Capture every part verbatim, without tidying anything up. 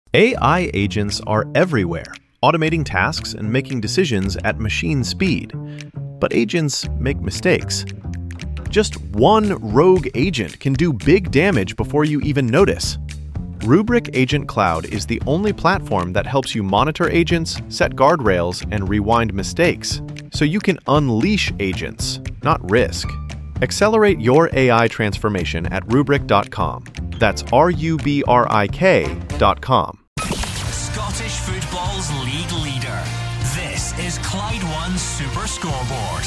A I agents are everywhere, automating tasks and making decisions at machine speed. But agents make mistakes. Just one rogue agent can do big damage before you even notice. Rubrik Agent Cloud is the only platform that helps you monitor agents, set guardrails, and rewind mistakes, so you can unleash agents, not risk. Accelerate your A I transformation at rubrik dot com. That's R U B R I K dot com. Scottish football's league leader. This is Clyde One Super Scoreboard.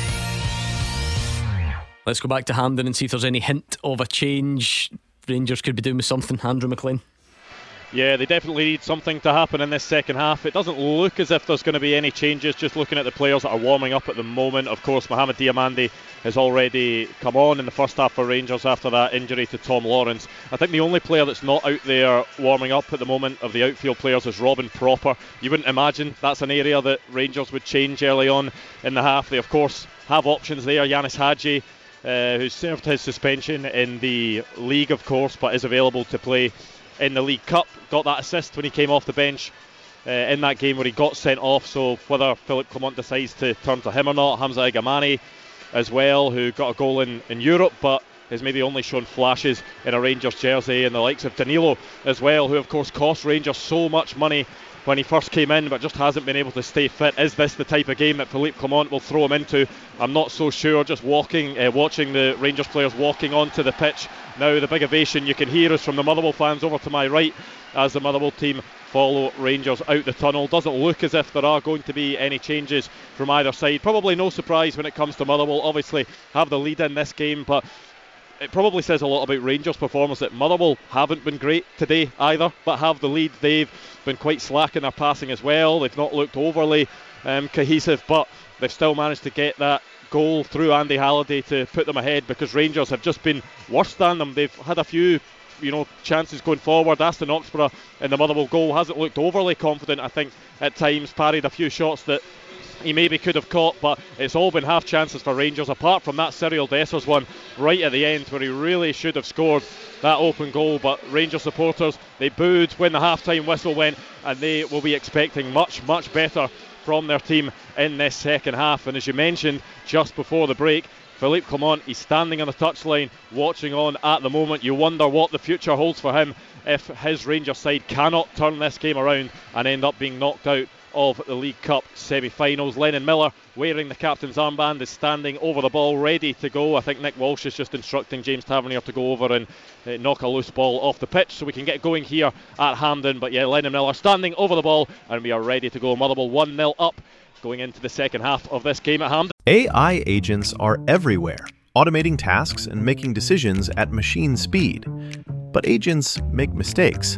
Let's go back to Hampden and see if there's any hint of a change Rangers could be doing with something. Andrew McLean. Yeah, they definitely need something to happen in this second half. It doesn't look as if there's going to be any changes, just looking at the players that are warming up at the moment. Of course, Mohamed Diamande has already come on in the first half for Rangers after that injury to Tom Lawrence. I think the only player that's not out there warming up at the moment of the outfield players is Robin Proper. You wouldn't imagine that's an area that Rangers would change early on in the half. They, of course, have options there. Yanis Hadji, uh, who's served his suspension in the league, of course, but is available to play in the League Cup. Got that assist when he came off the bench uh, in that game where he got sent off. So whether Philippe Clement decides to turn to him or not. Hamza Igamani as well, who got a goal in, in Europe but has maybe only shown flashes in a Rangers jersey, and the likes of Danilo as well, who of course cost Rangers so much money when he first came in but just hasn't been able to stay fit. Is this the type of game that Philippe Clement will throw him into? I'm not so sure. Just walking, uh, watching the Rangers players walking onto the pitch now, the big ovation you can hear is from the Motherwell fans over to my right as the Motherwell team follow Rangers out the tunnel. Doesn't look as if there are going to be any changes from either side. Probably no surprise when it comes to Motherwell. Obviously have the lead in this game, but it probably says a lot about Rangers' performance that Motherwell haven't been great today either, but have the lead. They've been quite slack in their passing as well. They've not looked overly um, cohesive, but they've still managed to get that goal through Andy Halliday to put them ahead, because Rangers have just been worse than them. They've had a few, you know, chances going forward. Aston Oxborough in the Motherwell goal hasn't looked overly confident. I think at times parried a few shots that he maybe could have caught, but it's all been half chances for Rangers, apart from that Cyril Dessers one right at the end where he really should have scored that open goal. But Rangers supporters, they booed when the half-time whistle went, and they will be expecting much, much better from their team in this second half. And as you mentioned just before the break, Philippe Clement, he's standing on the touchline watching on at the moment. You wonder what the future holds for him if his Rangers side cannot turn this game around and end up being knocked out of the League Cup semi-finals. Lennon Miller, wearing the captain's armband, is standing over the ball ready to go. I think Nick Walsh is just instructing James Tavernier to go over and uh, knock a loose ball off the pitch so we can get going here at Hampden. But yeah, Lennon Miller standing over the ball and we are ready to go. Motherwell one nil up going into the second half of this game at Hampden. A I agents are everywhere, automating tasks and making decisions at machine speed. But agents make mistakes.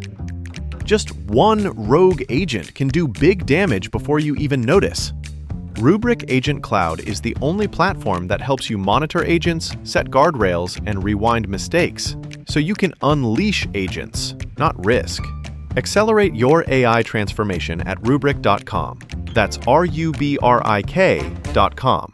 Just one rogue agent can do big damage before you even notice. Rubrik Agent Cloud is the only platform that helps you monitor agents, set guardrails, and rewind mistakes, so you can unleash agents, not risk. Accelerate your A I transformation at rubrik dot com. That's R U B R I K dot com.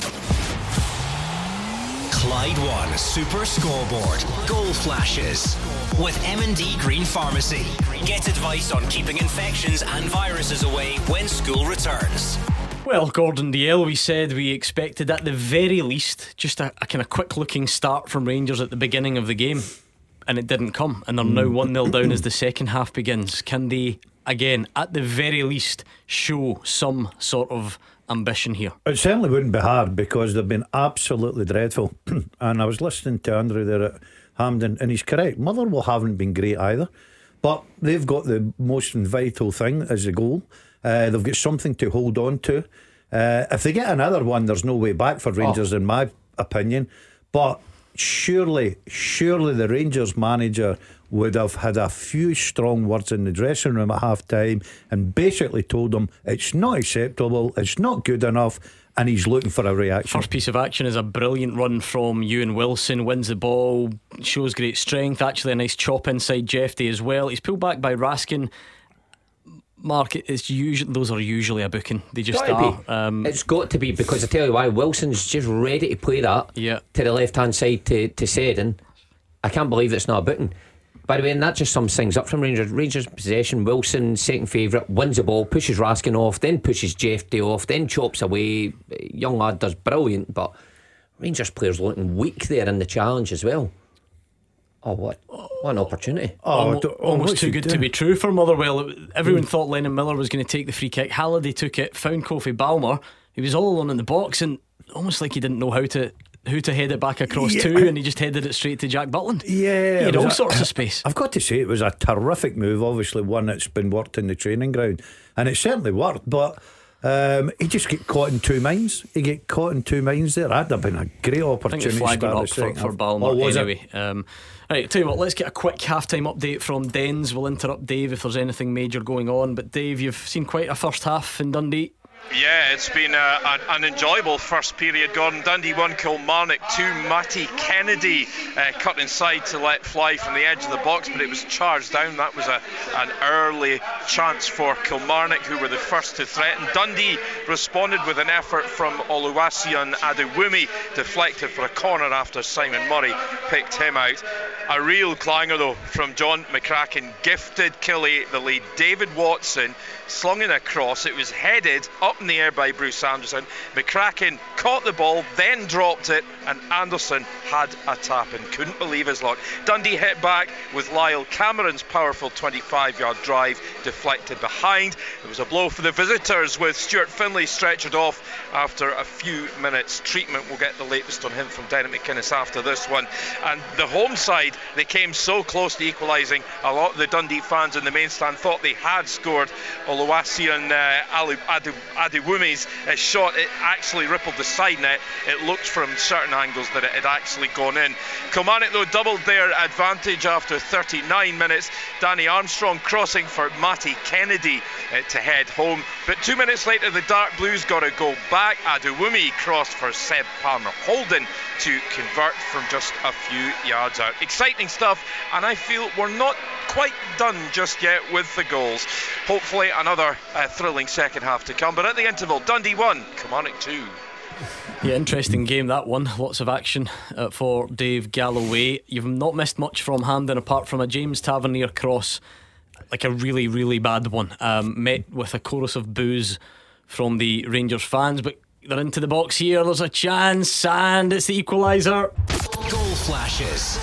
Clyde One Super Scoreboard. Goal flashes with M and D Green Pharmacy. Get advice on keeping infections and viruses away when school returns. Well, Gordon Dalziel, we said we expected at the very least just a, a kind of quick looking start from Rangers at the beginning of the game, and it didn't come, and they're now one nil down as the second half begins. Can they, again, at the very least, show some sort of ambition here? It certainly wouldn't be hard, because they've been absolutely dreadful. And I was listening to Andrew there at Hampden, and he's correct. Motherwell haven't been great either, but they've got the most vital thing as the goal. Uh, they've got something to hold on to. Uh, if they get another one, there's no way back for Rangers, oh. in my opinion. But surely, surely the Rangers manager would have had a few strong words in the dressing room at half time and basically told them it's not acceptable, it's not good enough, and he's looking for a reaction. First piece of action is a brilliant run from Ewan Wilson, wins the ball, shows great strength, actually a nice chop inside Jeffy as well. He's pulled back by Raskin. Mark, it's usually, those are usually a booking. They just are. Um, it's got to be, because I tell you why, Wilson's just ready to play that yeah. to the left hand side to, to Seddon. I can't believe it's not a booking. By the way, and that just sums things up from Rangers. Rangers possession, Wilson, second favourite, wins the ball, pushes Raskin off, then pushes Jeffrey off, then chops away. Young lad does brilliant, but Rangers players looking weak there in the challenge as well. Oh, what what an opportunity. Oh, almost, almost too good to be true for Motherwell. Everyone mm. thought Lennon Miller was going to take the free kick. Halliday took it, found Kofi Balmer. He was all alone in the box, and almost like he didn't know how to who to head it back across yeah. to, and he just headed it straight to Jack Butland. Yeah, he had all a, sorts of space. I've got to say, it was a terrific move. Obviously one that's been worked in the training ground, and it certainly worked, but Um, he just get caught in two minds. He get caught in two minds there. That'd have been a great opportunity. I think flagged up for, for Balmer oh, anyway. Um, right, tell you what, let's get a quick half-time update from Dens. We'll interrupt Dave if there's anything major going on. But Dave, you've seen quite a first half in Dundee. Yeah, it's been a, an, an enjoyable first period. Gordon Dundee one, Kilmarnock two. Matty Kennedy uh, cut inside to let fly from the edge of the box, but it was charged down. That was a, an early chance for Kilmarnock, who were the first to threaten. Dundee responded with an effort from Oluwaseun Adewumi, deflected for a corner after Simon Murray picked him out. A real clanger though from John McCracken, gifted Killie the lead. David Watson slung in a cross. It was headed up in the air by Bruce Anderson. McCracken caught the ball, then dropped it, and Anderson had a tap and couldn't believe his luck. Dundee hit back with Lyle Cameron's powerful twenty-five yard drive deflected behind. There was a blow for the visitors with Stuart Finlay stretchered off after a few minutes treatment. We'll get the latest on him from Derek McInnes after this one. And the home side, they came so close to equalising. A lot of the Dundee fans in the main stand thought they had scored. Oluwaseun uh, Adewumi's uh, shot, it actually rippled the side net. It looked from certain angles that it had actually gone in. Kilmarnock though doubled their advantage after thirty-nine minutes. Danny Armstrong crossing for Matty Kennedy uh, to head home, but two minutes later the Dark Blues got a goal back. Adewumi crossed for Seb Palmer Holden to convert from just a few yards out. Exciting stuff, and I feel we're not quite done just yet with the goals. Hopefully another uh, thrilling second half to come, but at the interval, Dundee one, Kilmarnock two. Yeah, interesting game that one. Lots of action uh, for Dave Galloway. You've not missed much from Hampden apart from a James Tavernier cross, like a really really bad one, um, met with a chorus of boos from the Rangers fans, but they're into the box here. There's a chance, and it's the equaliser. Goal flashes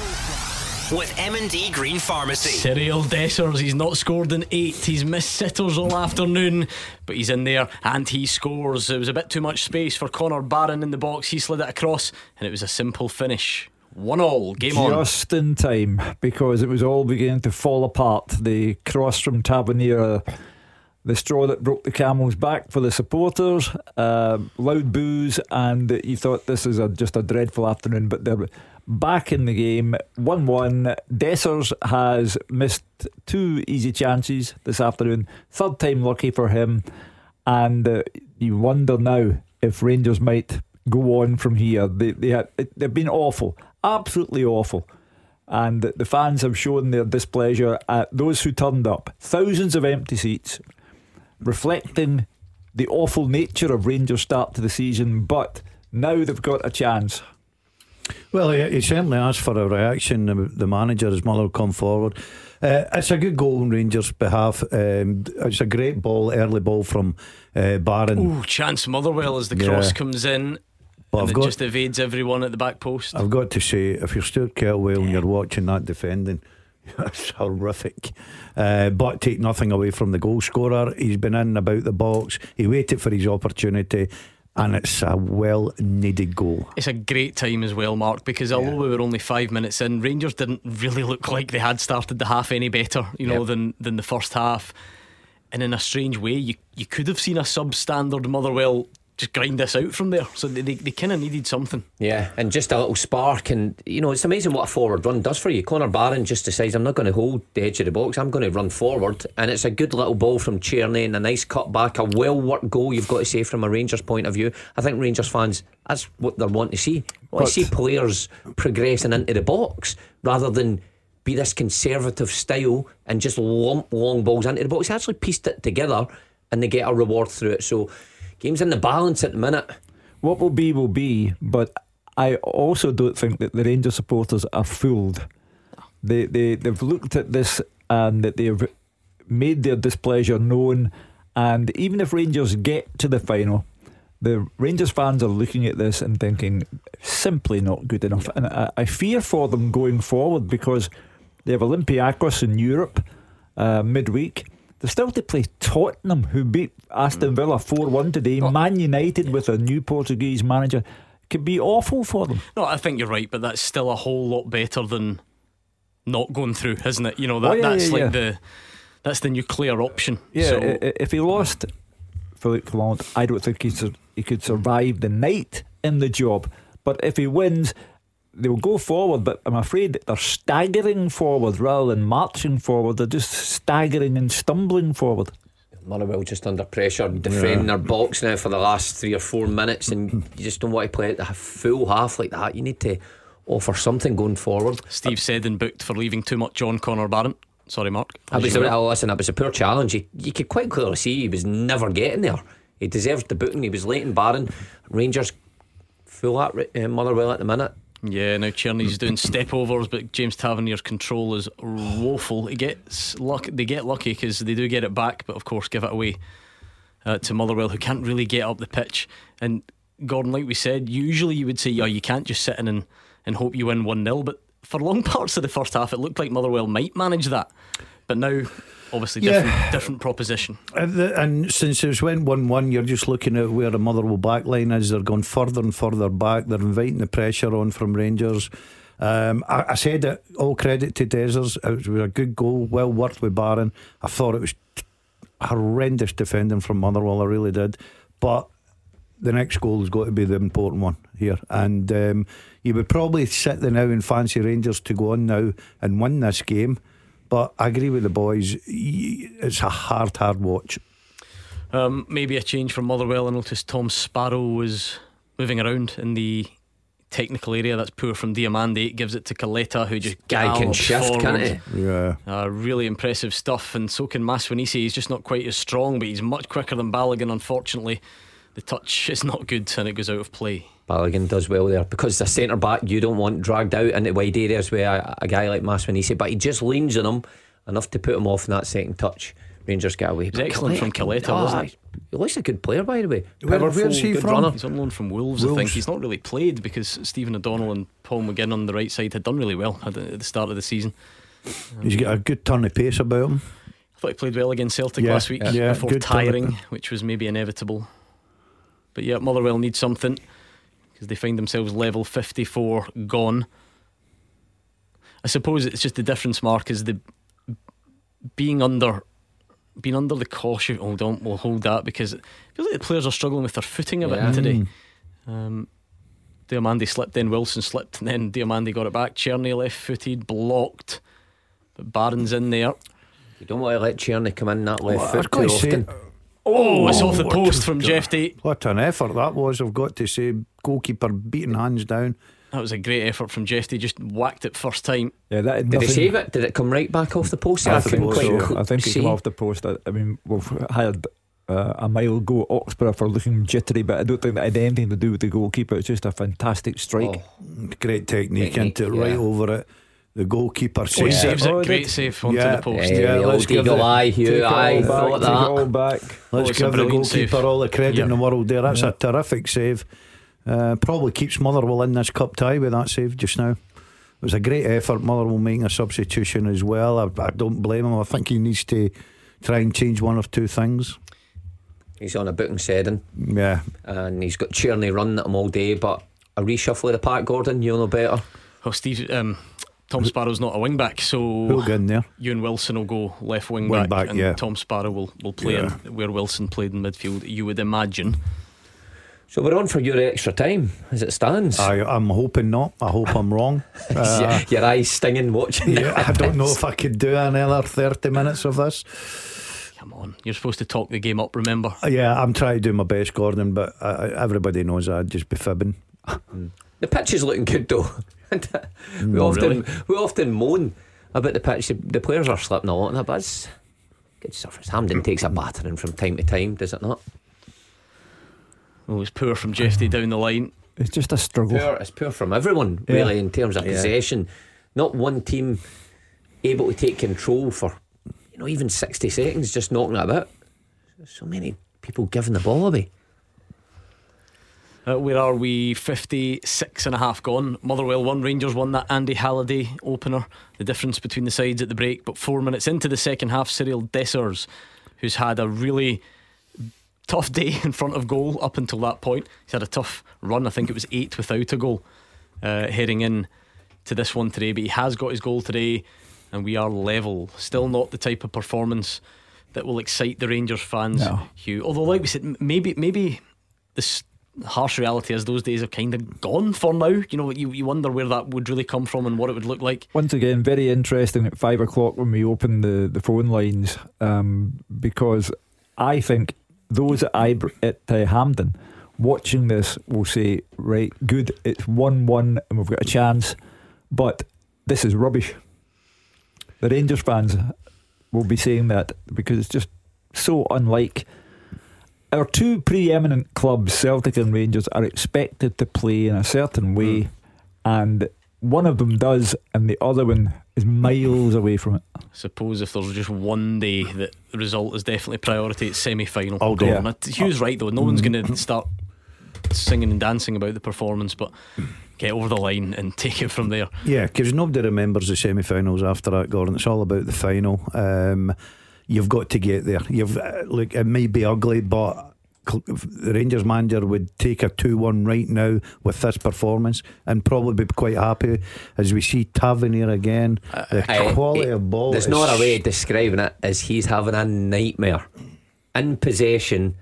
with M and D Green Pharmacy. Cyril Dessers, he's not scored in eight. He's missed sitters all afternoon, but he's in there and he scores. It was a bit too much space for Connor Barron in the box. He slid it across and it was a simple finish. One all, game on. Just in time, because it was all beginning to fall apart. The cross from Tavernier, the straw that broke the camel's back for the supporters, uh, loud boos, and you thought this is a, just a dreadful afternoon, but they're back in the game. one one. Dessers has missed two easy chances this afternoon, third time lucky for him, and uh, you wonder now if Rangers might go on from here. They, they had, they've been awful, absolutely awful, and the fans have shown their displeasure at those who turned up. Thousands of empty seats, reflecting the awful nature of Rangers' start to the season, but now they've got a chance. Well, he, he certainly asked for a reaction. The, the manager, his mother, come forward. Uh, it's a good goal on Rangers' behalf. Um, it's a great ball, early ball from uh, Barron. Ooh, chance Motherwell as the cross yeah. comes in, but and I've it got, just evades everyone at the back post. I've got to say, if you're Stuart Keltwell yeah. and you're watching that defending, it's horrific. Uh, but take nothing away from the goal scorer. He's been in and about the box. He waited for his opportunity, and it's a well needed goal. It's a great time as well, Mark, because although yeah. we were only five minutes in, Rangers didn't really look like they had started the half any better, you know, yep. than, than the first half. And in a strange way, you, you could have seen a substandard Motherwell just grind this out from there. So they, they, they kind of needed something. Yeah, and just a little spark. And you know, it's amazing what a forward run does for you. Connor Barron just decides, I'm not going to hold the edge of the box, I'm going to run forward. And it's a good little ball from Tierney and a nice cut back, a well worked goal, you've got to say, from a Rangers point of view. I think Rangers fans, that's what they're wanting to see. They want to see players progressing into the box rather than be this conservative style and just lump long balls into the box. They actually pieced it together and they get a reward through it. So game's in the balance at the minute. What will be will be, but I also don't think that the Rangers supporters are fooled They, they, they've looked at this and that they've made their displeasure known. And even if Rangers get to the final, the Rangers fans are looking at this and thinking simply not good enough. And I, I fear for them going forward, because they have Olympiacos in Europe uh, midweek. They're still to play Tottenham, who beat Aston Villa four one today. Oh. Man United with a new Portuguese manager. Could be awful for them. No, I think you're right, but that's still a whole lot better than not going through, isn't it? You know, that Oh, yeah, that's yeah, like yeah. the that's the nuclear option. Yeah, So, i- i- if he lost Philippe Clement, I don't think he, sur- he could survive the night in the job. But if he wins, they'll go forward, but I'm afraid they're staggering forward rather than marching forward. They're just staggering and stumbling forward. Motherwell just under pressure, defending their box now for the last three or four minutes, and you just don't want to play it the full half like that. You need to offer something going forward. Steve Seddon booked for leaving too much on Connor Barron. Sorry, Mark. It was, a, oh, listen, it was a poor challenge. You, you could quite clearly see he was never getting there. He deserved the booking. He was late in Barron. Rangers full at uh, Motherwell at the minute. Yeah, now Tierney's doing step overs, but James Tavernier's control is woeful. He gets luck, they get lucky because they do get it back, but of course give it away uh, to Motherwell, who can't really get up the pitch. And Gordon, like we said, usually you would say, yeah, you can't just sit in and, and hope you win one nil, but for long parts of the first half it looked like Motherwell might manage that. But now, obviously, Yeah. different, different proposition. And, the, and since it's went one one, you're just looking at where the Motherwell back line is. They're going further and further back. They're inviting the pressure on from Rangers. Um, I, I said it, all credit to Dezers. It was a good goal, well worked with Barron. I thought it was t- horrendous defending from Motherwell, I really did. But the next goal has got to be the important one here. And um, you would probably sit there now and fancy Rangers to go on now and win this game. But I agree with the boys, it's a hard, hard watch. Um, maybe a change from Motherwell. I noticed Tom Sparrow was moving around in the technical area. That's poor from Diamande. It gives it to Caleta, who just Guy can gallops shift, forward. can't he? Yeah. Uh, really impressive stuff. And so can Maswanisi. He's just not quite as strong, but he's much quicker than Balogun. Unfortunately, the touch is not good and it goes out of play. Balogun does well there, because the centre back you don't want dragged out into wide areas with a, a guy like Maswanisi, but he just leans on him enough to put him off in that second touch. Rangers get away. It was excellent from Caleta, wasn't it? He looks a good player, by the way. Where- Powerful, where's he good from? runner. He's on loan from Wolves, I Wolves. think. He's not really played because Stephen O'Donnell and Paul McGinn on the right side had done really well at the, at the start of the season. He's got a good turn of pace about him. I thought he played well against Celtic Yeah, last week yeah, before good turn of- tiring, which was maybe inevitable. But yeah, Motherwell need something because they find themselves level fifty-four gone. I suppose it's just the difference, Mark, is the being under being under the caution. Hold on, we'll hold that because it feels like the players are struggling with their footing a Yeah. bit today. Um, Diamande slipped, then Wilson slipped, and then Diamande got it back. Tierney left footed, blocked, but Barron's in there. You don't want to let Tierney come in that left Well, I've foot got too to say- often. Oh, it's off the what post a- from Jeff Day. What an effort that was, I've got to say. Goalkeeper beating hands down. That was a great effort from Jeff. They just whacked it first time. Yeah, that had Did he nothing- save it? Did it come right back off the post? I I think couldn't so. quite Yeah, co- I think it see. came off the post. I, I mean, we've had uh, a mile go at Oxborough for looking jittery, but I don't think that had anything to do with the goalkeeper. It's just a fantastic strike. Oh, Great technique, Technique, into it, right yeah. over it. The goalkeeper Oh, he saves saves it. it. Oh, Great did- save onto Yeah. the post. Yeah, Yeah, the let's old give eagle the- eye, Take Hugh. it all I back, thought take it all that. back. Oh, Let's it's a give the brilliant goalkeeper save. all the credit Yeah. in the world there. That's Yeah. a terrific save. Uh, probably keeps Motherwell in this cup tie with that save just now. It was a great effort. Motherwell making a substitution as well. I, I don't blame him. I think he needs to try and change one or two things. He's on a booking setting, Yeah. and he's got Tierney running at him all day. But a reshuffle of the pack, Gordon, you'll know better. Oh, Steve, um, Tom Sparrow's not a wing back, so Who'll get in there? Ewan Wilson will go left wing, Wing back, back, and yeah. Tom Sparrow will, will play Yeah. in where Wilson played in midfield, you would imagine. So we're on for your extra time as it stands. I, I'm hoping not. I hope I'm wrong. Uh, your eyes stinging watching. yeah, I don't know if I could do another thirty minutes of this. Come on, you're supposed to talk the game up, remember? Uh, Yeah, I'm trying to do my best, Gordon, but I, I- everybody knows I'd just be fibbing. The pitch is looking good though. we No, often really? we often moan about the pitch. The, the players are slipping a lot in it, but it's good surface. Hampden takes a battering from time to time, does it not? Oh, it was poor from Jeff Day down the line. It's just a struggle. Poor, it's poor from everyone, Yeah. really, in terms of Yeah. possession. Not one team able to take control for, you know, even sixty seconds, just knocking it about. So many people giving the ball away. Uh, where are we? fifty-six and a half gone. Motherwell won, Rangers won that Andy Halliday opener. The difference between the sides at the break. But four minutes into the second half, Cyril Dessers, who's had a really tough day in front of goal up until that point. He's had a tough run. I think it was eight without a goal uh, heading in to this one today. But he has got his goal today, and we are level. Still not the type of performance that will excite the Rangers fans, No. Hugh. Although, like we said, maybe maybe this harsh reality is those days are kind of gone for now. You know, you, you wonder where that would really come from and what it would look like. Once again, very interesting at five o'clock when we open the, the phone lines, um, because I think those at, Ibr- at uh, Hampden watching this will say, right, good, it's one one and we've got a chance, but this is rubbish. The Rangers fans will be saying that because it's just so unlike. Our two preeminent clubs, Celtic and Rangers, are expected to play in a certain way, mm. and one of them does, and the other one is miles away from it. I suppose if there's just one day that the result is definitely priority, it's semi-final. I'll go. Yeah. Hugh's right though. No one's going to start singing and dancing about the performance, but get over the line and take it from there. Yeah, because nobody remembers the semi-finals after that, Gordon. It's all about the final. Um, You've got to get there. You've uh, look. It may be ugly, but the Rangers manager would take a two one right now with this performance and probably be quite happy. As we see Tavernier again, the uh, quality uh, of ball. There's not a way of describing it as he's having a nightmare in possession.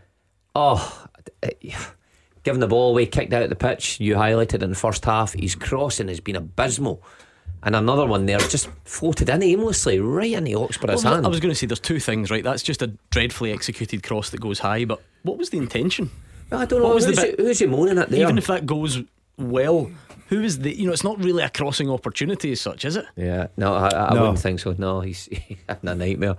Oh, giving the ball away, kicked out of the pitch. You highlighted it in the first half. His crossing has been abysmal. And another one there just floated in aimlessly right in the Oxborough's well, hand. I was going to say there's two things, right? That's just a dreadfully executed cross that goes high, but what was the intention? Well, I don't know. What was who's, the it, who's he moaning at there? Even if that goes well, who is the, you know, it's not really a crossing opportunity as such, is it? Yeah, no, I, I no. wouldn't think so. No, he's, he's having a nightmare.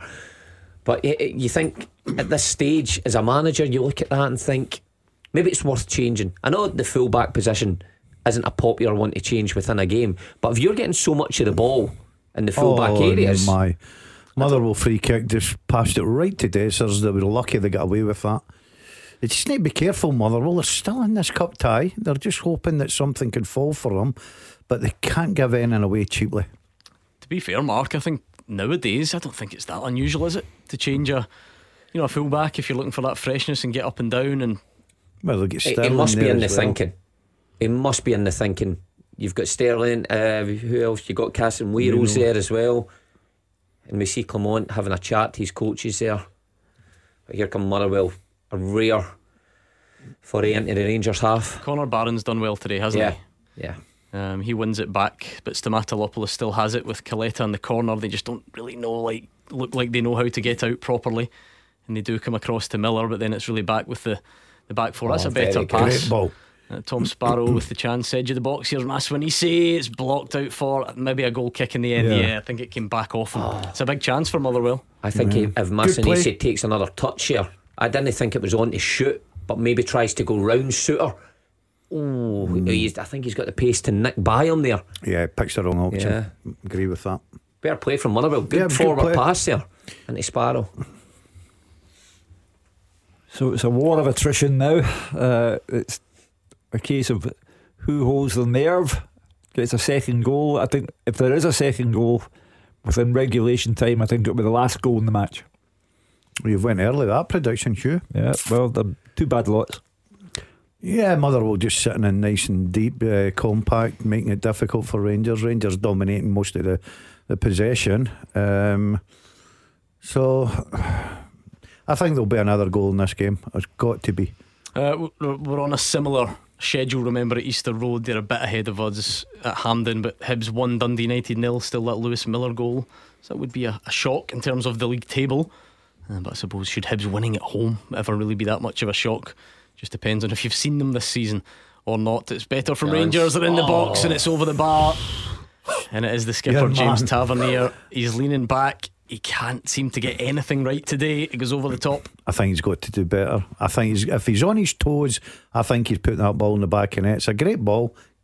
But you think at this stage, as a manager, you look at that and think maybe it's worth changing. I know the full back position isn't a popular one to change within a game, but if you're getting so much of the ball in the full back oh, areas, my Motherwell free kick just passed it right to Dessers. They were lucky they got away with that. They just need to be careful. Motherwell, they're still in this cup tie. They're just hoping that something can fall for them, but they can't give anything away cheaply. To be fair, Mark, I think nowadays I don't think it's that unusual, is it, to change a, you know, a full back if you're looking for that freshness and get up and down. And well, they'll get it, Sterling it must be there in the as well. thinking. It must be in the thinking. You've got Sterling, uh, who else? You've got Casemiro's there as well. And we see Clement having a chat to his coaches there. But here come Motherwell, a rare foray into the Rangers half. Connor Barron's done well today, hasn't yeah. he? Yeah. Um, he wins it back, but Stamatopoulos still has it with Caleta in the corner. They just don't really know, like, look like they know how to get out properly. And they do come across to Miller, but then it's really back with the, the back four. That's oh, a better pass. Great ball. Uh, Tom Sparrow with the chance, edge of the box. Here's Maswanise. It's blocked out for maybe a goal kick in the end. Yeah, yeah I think it came back off him. Oh. It's a big chance for Motherwell. I think mm. if Maswanise takes another touch here, I didn't think it was on to shoot, but maybe tries to go round Suter. Oh, mm. I think he's got the pace to nick by him there. Yeah, picks the wrong option. Yeah. Agree with that. Better play from Motherwell. Good yeah, forward good pass there into Sparrow. So it's a war of attrition now. Uh, it's a case of who holds the nerve, gets a second goal. I think if there is a second goal within regulation time, I think it'll be the last goal in the match. You've went early that prediction, Hugh. Yeah, well, they're two bad lots. Yeah, Motherwell just sitting in nice and deep, uh, compact, making it difficult for Rangers. Rangers dominating most of the, the possession. Um, so I think there'll be another goal in this game. There's got to be. Uh, we're on a similar schedule. Remember, at Easter Road, they're a bit ahead of us at Hampden, but Hibs won, Dundee United nil. Still that Lewis Miller goal, so that would be a, a shock in terms of the league table. Uh, but I suppose should Hibs winning at home ever really be that much of a shock? Just depends on if you've seen them this season or not. It's better from Rangers. They're in the oh. box and it's over the bar, and it is the skipper, yeah, James Tavernier. He's leaning back. He can't seem to get anything right today. It goes over the top. I think he's got to do better. I think he's, if he's on his toes, I think he's putting that ball in the back of net. It's a great ball,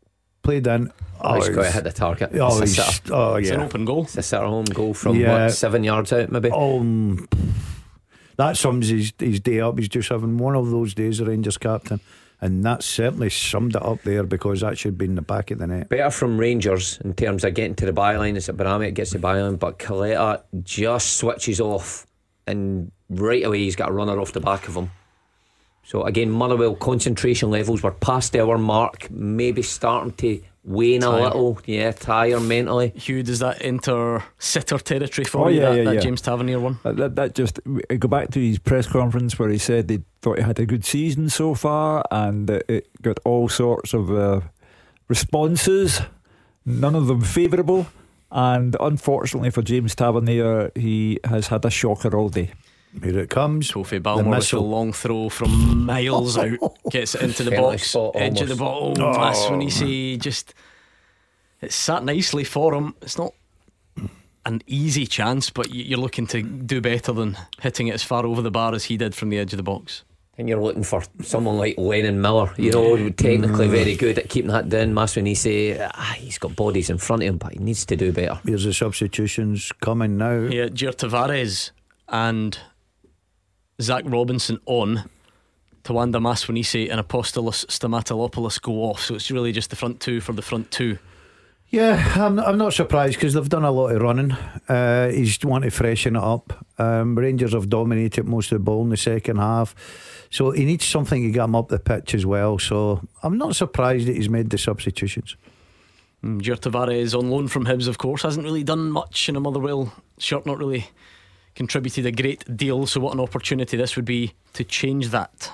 played in. Oh, he's got to hit the target. Oh, it's, he's, oh It's yeah. an open goal. it's a sitter home goal from Yeah. what, seven yards out, maybe. Oh, that sums his, his day up. He's just having one of those days, the Rangers captain, and that certainly summed it up there, because that should be in the back of the net. Better from Rangers in terms of getting to the byline. It's at Barami that gets the byline, but Coletta just switches off, and right away he's got a runner off the back of him. So again, Motherwell concentration levels were past the hour mark, maybe starting to wane a Tire. little. Yeah, tire mentally. Hugh, does that enter sitter territory for Oh, you? yeah, that yeah, that yeah. James Tavernier one. That, that, that just I go back to his press conference where he said they thought he had a good season so far, and uh, it got all sorts of uh, responses, none of them favourable. And unfortunately for James Tavernier, he has had a shocker all day. Here it comes. Sophie The Balmer with the missile. long throw from miles out, gets it into the Penalty box, spot edge of the almost. ball. Oh, that's when you see just it's sat nicely for him. It's not an easy chance, but y- you're looking to do better than hitting it as far over the bar as he did from the edge of the box. And you're looking for someone like Lennon Miller, you know, technically very good at keeping that down. Maswanise, ah, he's got bodies in front of him, but he needs to do better. Here's the substitutions coming now. Yeah, Jair Tavares and Zach Robinson on. Tawanda Maswanise and Apostolos Stamatolopoulos go off, so it's really just the front two for the front two. Yeah, I'm, I'm not surprised, because they've done a lot of running. Uh, he's wanting to freshen it up. Um, Rangers have dominated most of the ball in the second half, so he needs something to get him up the pitch as well. So I'm not surprised that he's made the substitutions. Mm, Jair Tavares on loan from Hibs, of course, hasn't really done much in a Motherwell shirt, not really contributed a great deal, so what an opportunity this would be to change that.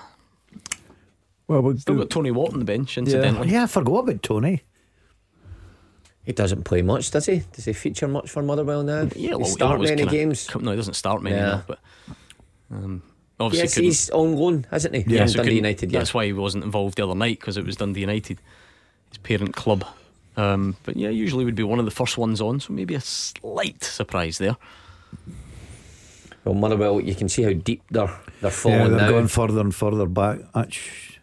Well, we'll Still do- got Tony Watt on the bench, incidentally. Yeah, I forgot about Tony. He doesn't play much, does he? Does he feature much for Motherwell now? Yeah, well, he he start always many kinda games. come- no, he doesn't start many Yeah. enough, but um, obviously Yes, couldn't- he's on loan, hasn't he? yeah, From so Dundee couldn't- United. Yeah. That's why he wasn't involved the other night, because it was Dundee United, his parent club. Um, but yeah, usually would be one of the first ones on, so maybe a slight surprise there. Well, Motherwell, you can see how deep they're they're falling Yeah, they're now. going further and further back. That's,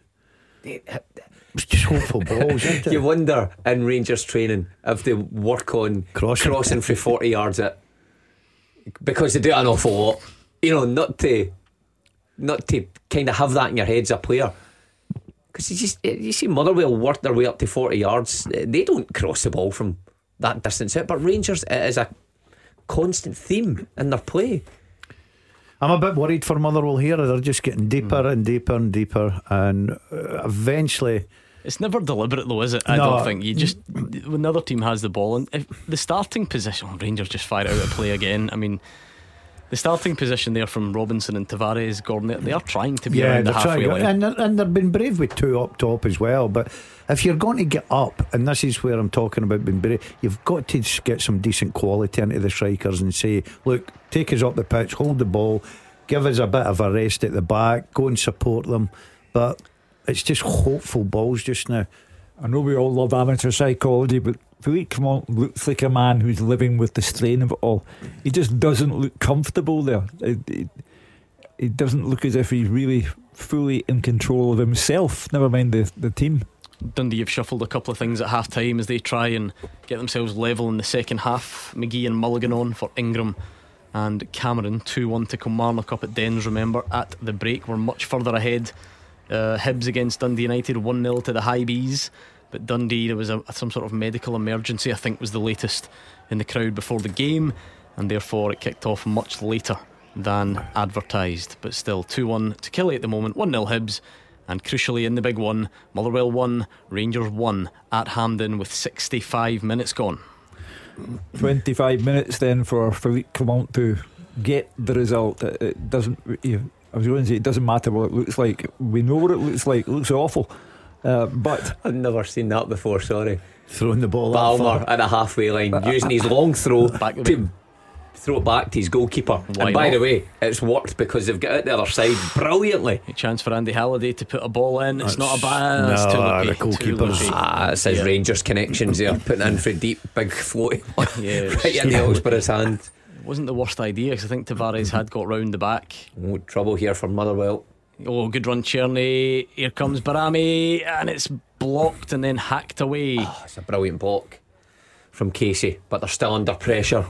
it's just hopeful balls, isn't it? You wonder in Rangers training if they work on Crossing. crossing for forty yards it, because they do it an awful lot. You know, not to not to kind of have that in your head as a player. Because you just you see Motherwell work their way up to forty yards. They don't cross the ball from that distance out, but Rangers, it is a constant theme in their play. I'm a bit worried for Motherwell here. They're just getting deeper Mm. and deeper and deeper, and uh, eventually. It's never deliberate though, is it? I No. don't think. You just, when another team has the ball, and if the starting position, oh, Rangers just fire out a play again. I mean, the starting position there from Robinson and Tavares, Gordon, they, they are trying to be Yeah, around the they're trying, halfway line. and, they're- and they've been brave with two up top as well. But if you're going to get up, and this is where I'm talking about being brave, you've got to get some decent quality into the strikers and say, look, take us up the pitch, hold the ball, give us a bit of a rest at the back, go and support them. But it's just hopeful balls just now. I know we all love amateur psychology, but Philippe Clement looks like a man who's living with the strain of it all. He just doesn't look comfortable there. It, it, he doesn't look as if he's really fully in control of himself, never mind the, the team. Dundee have shuffled a couple of things at half time as they try and get themselves level in the second half. McGee and Mulligan on for Ingram and Cameron. Two one to Kilmarnock up at Dens, remember, at the break. We're much further ahead. uh, Hibs against Dundee United one nil to the High Bees, but Dundee, there was a, some sort of medical emergency, I think was the latest, in the crowd before the game, and therefore it kicked off much later than advertised. But still two one to Killie at the moment, one nil Hibs. And crucially in the big one, Motherwell one, Rangers one at Hampden with sixty-five minutes gone. twenty-five minutes then for Philippe Clement to get the result. It, it doesn't, you, I was going to say, it doesn't matter what it looks like. We know what it looks like. It looks awful. Uh, but I've never seen that before, sorry. Throwing the ball Balmer at a halfway line, using his long throw Back the to throw it back to his goalkeeper. Why and by not? the way, it's worked because they've got it the other side brilliantly. A chance for Andy Halliday to put a ball in. It's That's- not a bad. no, That's too the lucky, too goalkeeper's- lucky. Ah, it's his Yeah. Rangers connections there, putting in for deep, big floaty one. Yeah, it was- right in the Hotspur's hand. It wasn't the worst idea because I think Tavares had got round the back. Oh, trouble here for Motherwell. Oh, good run, Cherney. Here comes Barami, and it's blocked and then hacked away. Oh, it's a brilliant block from Casey, but they're still under pressure.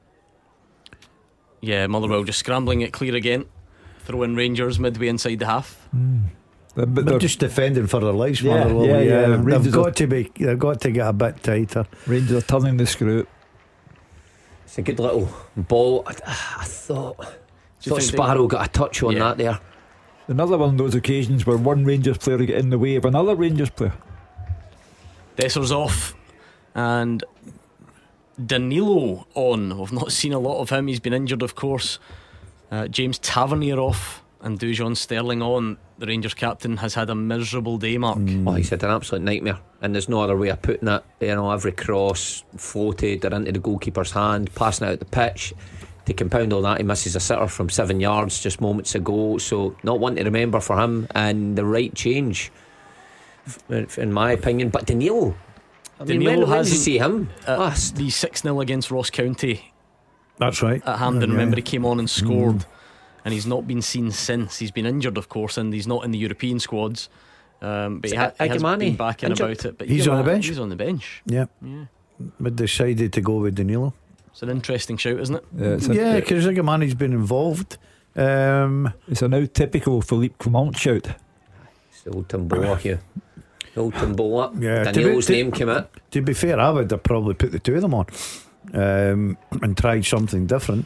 Yeah, Motherwell just scrambling it clear again. Throw in Rangers midway inside the half. Mm. But They're they're just defending for their lives, Yeah, Motherwell. yeah, yeah. They've Rangers got are- to be. They've got to get a bit tighter. Rangers are turning the screw. It's a good little ball. I, I thought, I you thought think they- Sparrow got a touch on Yeah. that there. Another one of those occasions where one Rangers player get in the way of another Rangers player. Desser's off and Danilo on. We've not seen a lot of him. He's been injured, of course. uh, James Tavernier off and Dujon Sterling on. The Rangers captain has had a miserable day, Mark. Oh, he's had an absolute nightmare, and there's no other way of putting it. You know, every cross floated or into the goalkeeper's hand, passing out the pitch. To compound all that, he misses a sitter from seven yards just moments ago. So not one to remember for him, and the right change, f- in my opinion. But Danilo, I mean, Danilo when, when did you hasn't- see him Uh, last? the six nil against Ross County That's right. at Hampden. Yeah. Remember, he came on and scored, and he's not been seen since. He's been injured, of course, and he's not in the European squads. Um, but he, ha- he has Igamani been back in injured? about it. But He's on the Igamani- bench? He's on the bench. Yeah. Yeah. But decided to go with Danilo. It's an interesting shout, isn't it? Yeah, it's a, Yeah, because Igamani's been involved. Um, it's a now typical Philippe Clement shout. It's the old Timboa here. The old Timboa. Yeah, to be- Danilo's to- name came out. to be fair, I would have probably put the two of them on um, and tried something different.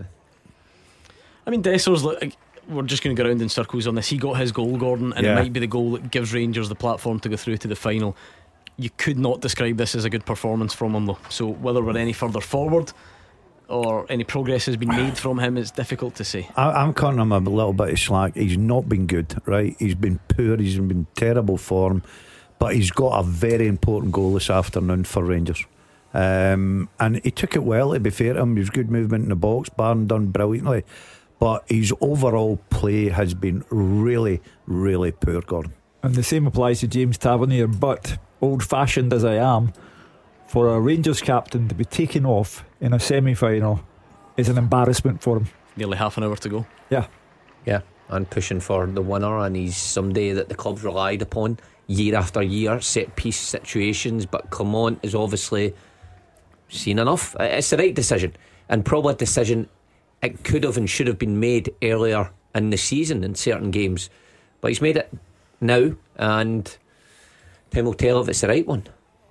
I mean, Desser's like, we're just going to go around in circles on this. He got his goal, Gordon, and Yeah. it might be the goal that gives Rangers the platform to go through to the final. You could not describe this as a good performance from him, though. So whether we're any further forward or any progress has been made from him, it's difficult to say. I, I'm cutting him a little bit of slack. He's not been good, right? He's been poor. He's been terrible form, but he's got a very important goal this afternoon for Rangers. Um, and he took it well, to be fair to him. He was good movement in the box. Barn done brilliantly, but his overall play has been really, really poor, Gordon. And the same applies to James Tavernier. But old fashioned as I am, for a Rangers captain to be taken off in a semi final is an embarrassment for him. Nearly half an hour to go. Yeah. Yeah, and pushing for the winner, and he's somebody that the club's relied upon year after year, set piece situations. But Clement is obviously seen enough. It's the right decision, and probably a decision it could have and should have been made earlier in the season in certain games. But he's made it now, and time will tell if it's the right one.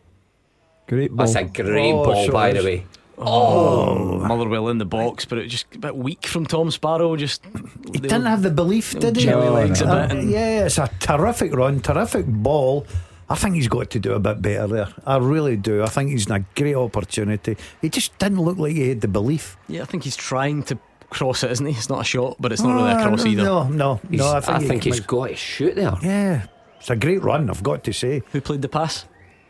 Great ball. That's a great Oh, ball, sure by is. the way. Oh, Motherwell in the box, but it was just a bit weak from Tom Sparrow. Just He didn't have the belief, did he? jelly No, legs no. a Uh, bit. and- yeah, it's a terrific run, terrific ball. I think he's got to do a bit better there. I really do. I think he's in a great opportunity. He just didn't look like he had the belief. Yeah, I think he's trying to cross it, isn't he? It's not a shot, but it's not really a Ah, cross either. No, no, He's- no. I I think, he think can he's make- got to shoot there. Yeah, it's a great run, I've got to say. Who played the pass?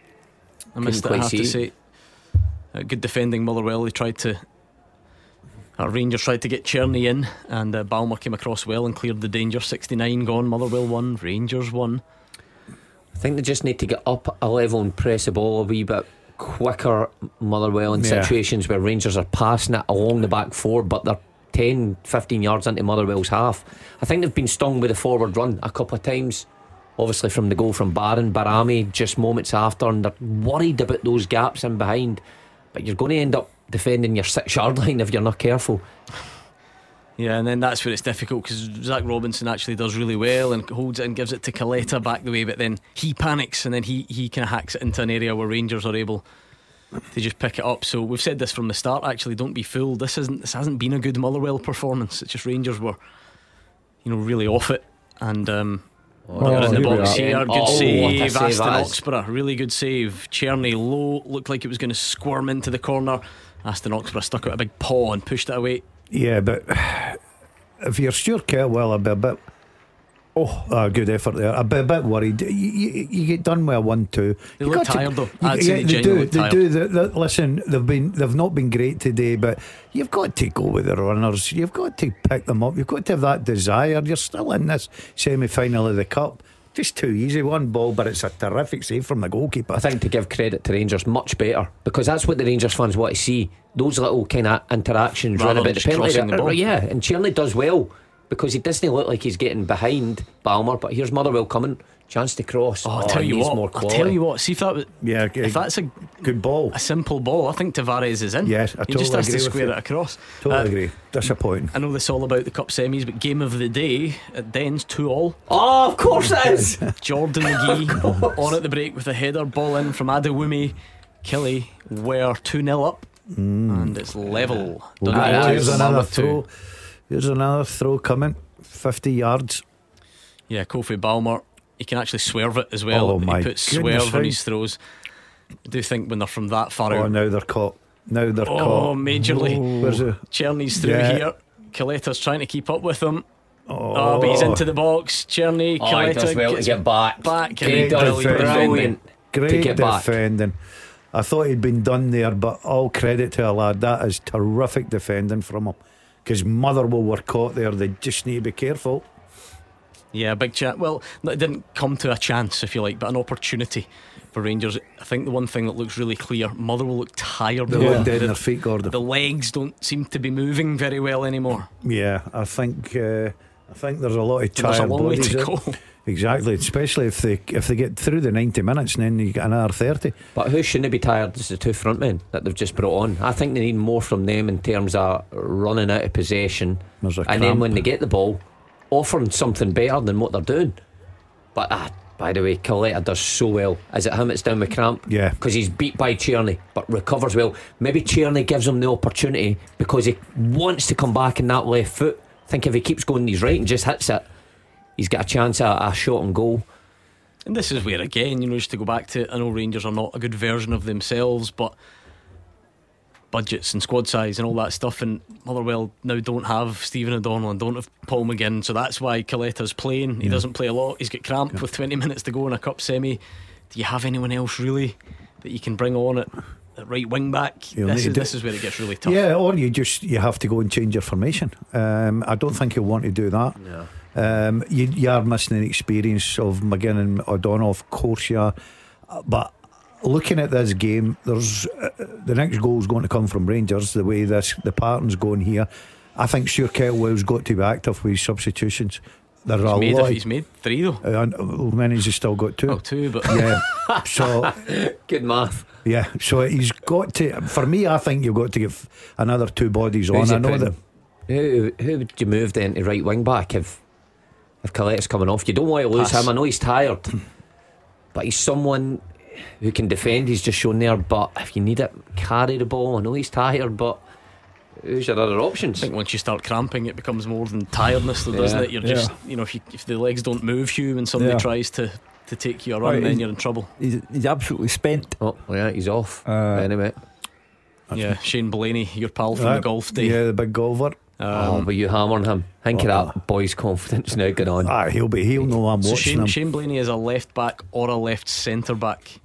I missed it, I quite have to see. say. Uh, good defending, Motherwell. They tried to. Uh, Rangers tried to get Cherney in, and uh, Balmer came across well and cleared the danger. sixty-nine gone. Motherwell won. Rangers won. I think they just need to get up a level and press the ball a wee bit quicker, Motherwell, in Yeah. situations where Rangers are passing it along the back four, but they're ten, fifteen yards into Motherwell's half. I think they've been stung with a forward run a couple of times, obviously from the goal from Barron, Barami just moments after, and they're worried about those gaps in behind. But you're going to end up defending your six yard line if you're not careful. Yeah, and then that's where it's difficult because Zach Robinson actually does really well and holds it and gives it to Coletta back the way, but then he panics and then he, he kind of hacks it into an area where Rangers are able to just pick it up. So we've said this from the start. Actually, don't be fooled. This isn't. This hasn't been a good Motherwell performance. It's just Rangers were, you know, really off it. And um, Oh, they're in the here we box are. here. Good Oh, what a save, save Aston that is. Oxborough. Really good save. Cherney low looked like it was going to squirm into the corner. Aston Oxborough stuck out a big paw and pushed it away. Yeah, but if you're Stuart Kettlewell, I'd be a bit. Oh, uh, good effort there. I'd be a bit worried. You, you, you get done with a one-two. They You look got to- tired though. You, I'd say yeah, they they do. genuinely look They tired. do. They, they, listen, they've been. They've not been great today, but you've got to go with the runners. You've got to pick them up. You've got to have that desire. You're still in this semi-final of the cup. Just too easy, one ball, but it's a terrific save from the goalkeeper. I think to give credit to Rangers, much better, because that's what the Rangers fans want to see. Those little kind of interactions Rather round than about the just penalty crossing the area. ball. Yeah, and Cherney does well because he doesn't look like he's getting behind Balmer. But here's Motherwell coming, chance to cross. Oh, I'll oh, tell he you needs what. more I'll quality. tell you what. See if that was, Yeah, if that's a good ball. a simple ball, I think Tavares is in. Yes, I he just totally has to agree with square you. it across. Totally Uh, agree. Disappointing. I know this is all about the cup semis, but game of the day at Dens, two all. Oh, of course it is. Jordan McGee on at the break with a header, ball in from Adewumi. Killy were two nil up, and it's level. Well, Dundee that two, here's is another Bournemouth two. throw. Here's another throw coming. fifty yards. Yeah, Kofi Balmer, he can actually swerve it as well. Oh, my he puts goodness, swerve on how- his throws. I do think when they're from that far Oh, out. now they're caught. Now they're Oh, caught. majorly. Where's the? Czerny's through Yeah. here. Coleta's trying to keep up with him. Oh, Oh, but he's into the box. Czerny, Oh, he does Coleta well to gets get back. back. and Great he does defending. Brilliant to Great get back. defending. I thought he'd been done there, but all credit to a lad. That is terrific defending from him. Because Motherwell were caught there. They just need to be careful. Yeah, big chat. Well, it didn't come to a chance, if you like, but an opportunity for Rangers. I think the one thing that looks really clear, Motherwell look tired. They The- look dead the, in their feet, Gordon. the legs don't seem to be moving very well anymore. Yeah, I think uh, I think there's a lot of And there's a tired long way bodies to out. go. Exactly, especially if they if they get through the ninety minutes and then you get another thirty. But who shouldn't be tired is the two front men that they've just brought on. I think they need more from them in terms of running out of possession, There's a and then cramp. when they get the ball, offering something better than what they're doing. But ah, by the way, Coletta does so well. Is it him that's down with cramp? Yeah. Because he's beat by Czerny, but recovers well. Maybe Czerny gives him the opportunity because he wants to come back in that left foot. I think if he keeps going his right and just hits it, he's got a chance at a shot and goal. And this is where, again, you know, just to go back to, I know Rangers are not a good version of themselves, but budgets and squad size and all that stuff, and Motherwell now don't have Stephen O'Donnell and don't have Paul McGinn, so that's why Coleta's playing. He Yeah. doesn't play a lot. He's got cramp with twenty minutes to go in a cup semi. Do you have anyone else really that you can bring on at, at right wing back? You'll This need is to- this is where it gets really tough. Yeah, or you just you have to go and change your formation. Um, I don't think he'll want to do that. Um, you, you are missing the experience of McGinn and O'Donnell, of course you are. Uh, But looking at this game, there's uh, the next goal is going to come from Rangers. The way this the pattern's going here, I think Stuart Kettlewell's got to be active with his substitutions. There are He's a made, lot. he's made three though. Uh, and well, Menzies has still got two. Oh, two, but Yeah. So Good math. yeah, so he's got to. For me, I think you've got to give another two bodies Who's on. he I know putting? that. Who, who would you move then to right wing back if if Colette's coming off? You don't want to lose Pass. him. I know he's tired, but he's someone who can defend. He's just shown there. But if you need it, carry the ball. I know he's tired, but who's your other I options? think once you start cramping, it becomes more than tiredness, though, doesn't Yeah. it? You're just, Yeah. you know, if, you, if the legs don't move, Hugh, and somebody Yeah. tries to, to take you a run, Right, then he's- you're in trouble. He's, he's absolutely spent. Oh yeah, he's off. Uh, anyway, Yeah, Shane Blaney, your pal from Right. the golf day. Yeah, the big golfer. oh, Um, but you hammering him. Think of that boy's confidence now going on. Ah, he'll be. He'll know I'm so watching Shane, him. Shane Blaney is a left back or a left centre back.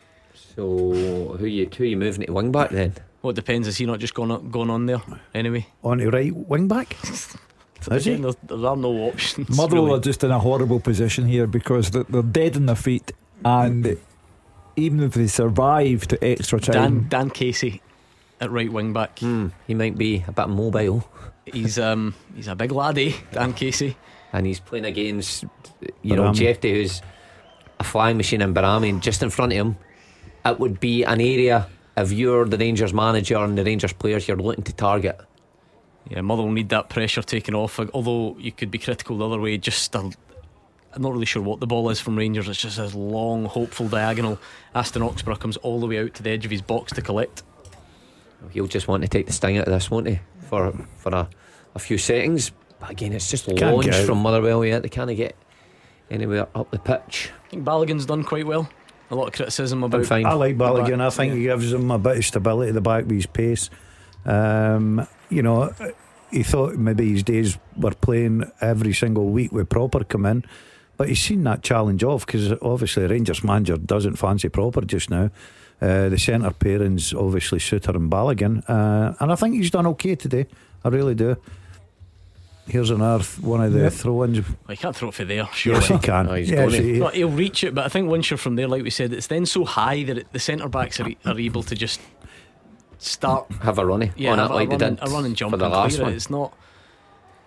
So who you who you moving to wing back then? Well, it depends. Is he not just going on, going on there anyway? On to right wing back. Is he? Again, there, there are no options. Motherwell really. are just in a horrible position here because they're, they're dead on their feet, and even if they survive to extra Dan, time, Dan Casey at right wing back. Hmm, he might be a bit mobile. He's um he's a big laddie, Dan Casey. And he's playing against, you know, Barami. Jeffy, who's a flying machine, in Barami, and just in front of him, it would be an area. If you're the Rangers manager and the Rangers players, you're looking to target. Yeah, Motherwell need that pressure taken off. Although you could be critical the other way. Just a, I'm not really sure what the ball is from Rangers. It's just this long, hopeful diagonal. Aston Oxborough comes all the way out to the edge of his box to collect. He'll just want to take the sting out of this, won't he? For for a, a few seconds. But again, it's just Can't launched get out. from Motherwell yet. They can't get anywhere up the pitch. I think Balogun's done quite well. A lot of criticism I'm about. fine. I like Balogun. I think Yeah. he gives him a bit of stability at the back with his pace. Um, you know, he thought maybe his days were playing every single week with Proper come in, but he's seen that challenge off because obviously Rangers manager doesn't fancy Proper just now. Uh, the centre pairings obviously Suter and Balogun, uh, and I think he's done okay today. I really do. Here's another th- one of the Yep. throw-ins. Well, he can't throw it for there. Sure. Yes, he can. Oh, he's yes, gonna. he- Well, he'll reach it, but I think once you're from there, like we said, it's then so high that it, the centre backs are, are able to just start. Have a runny Yeah, on a, it like a, they run, did a run and jump for the and last clear it. one. It's not.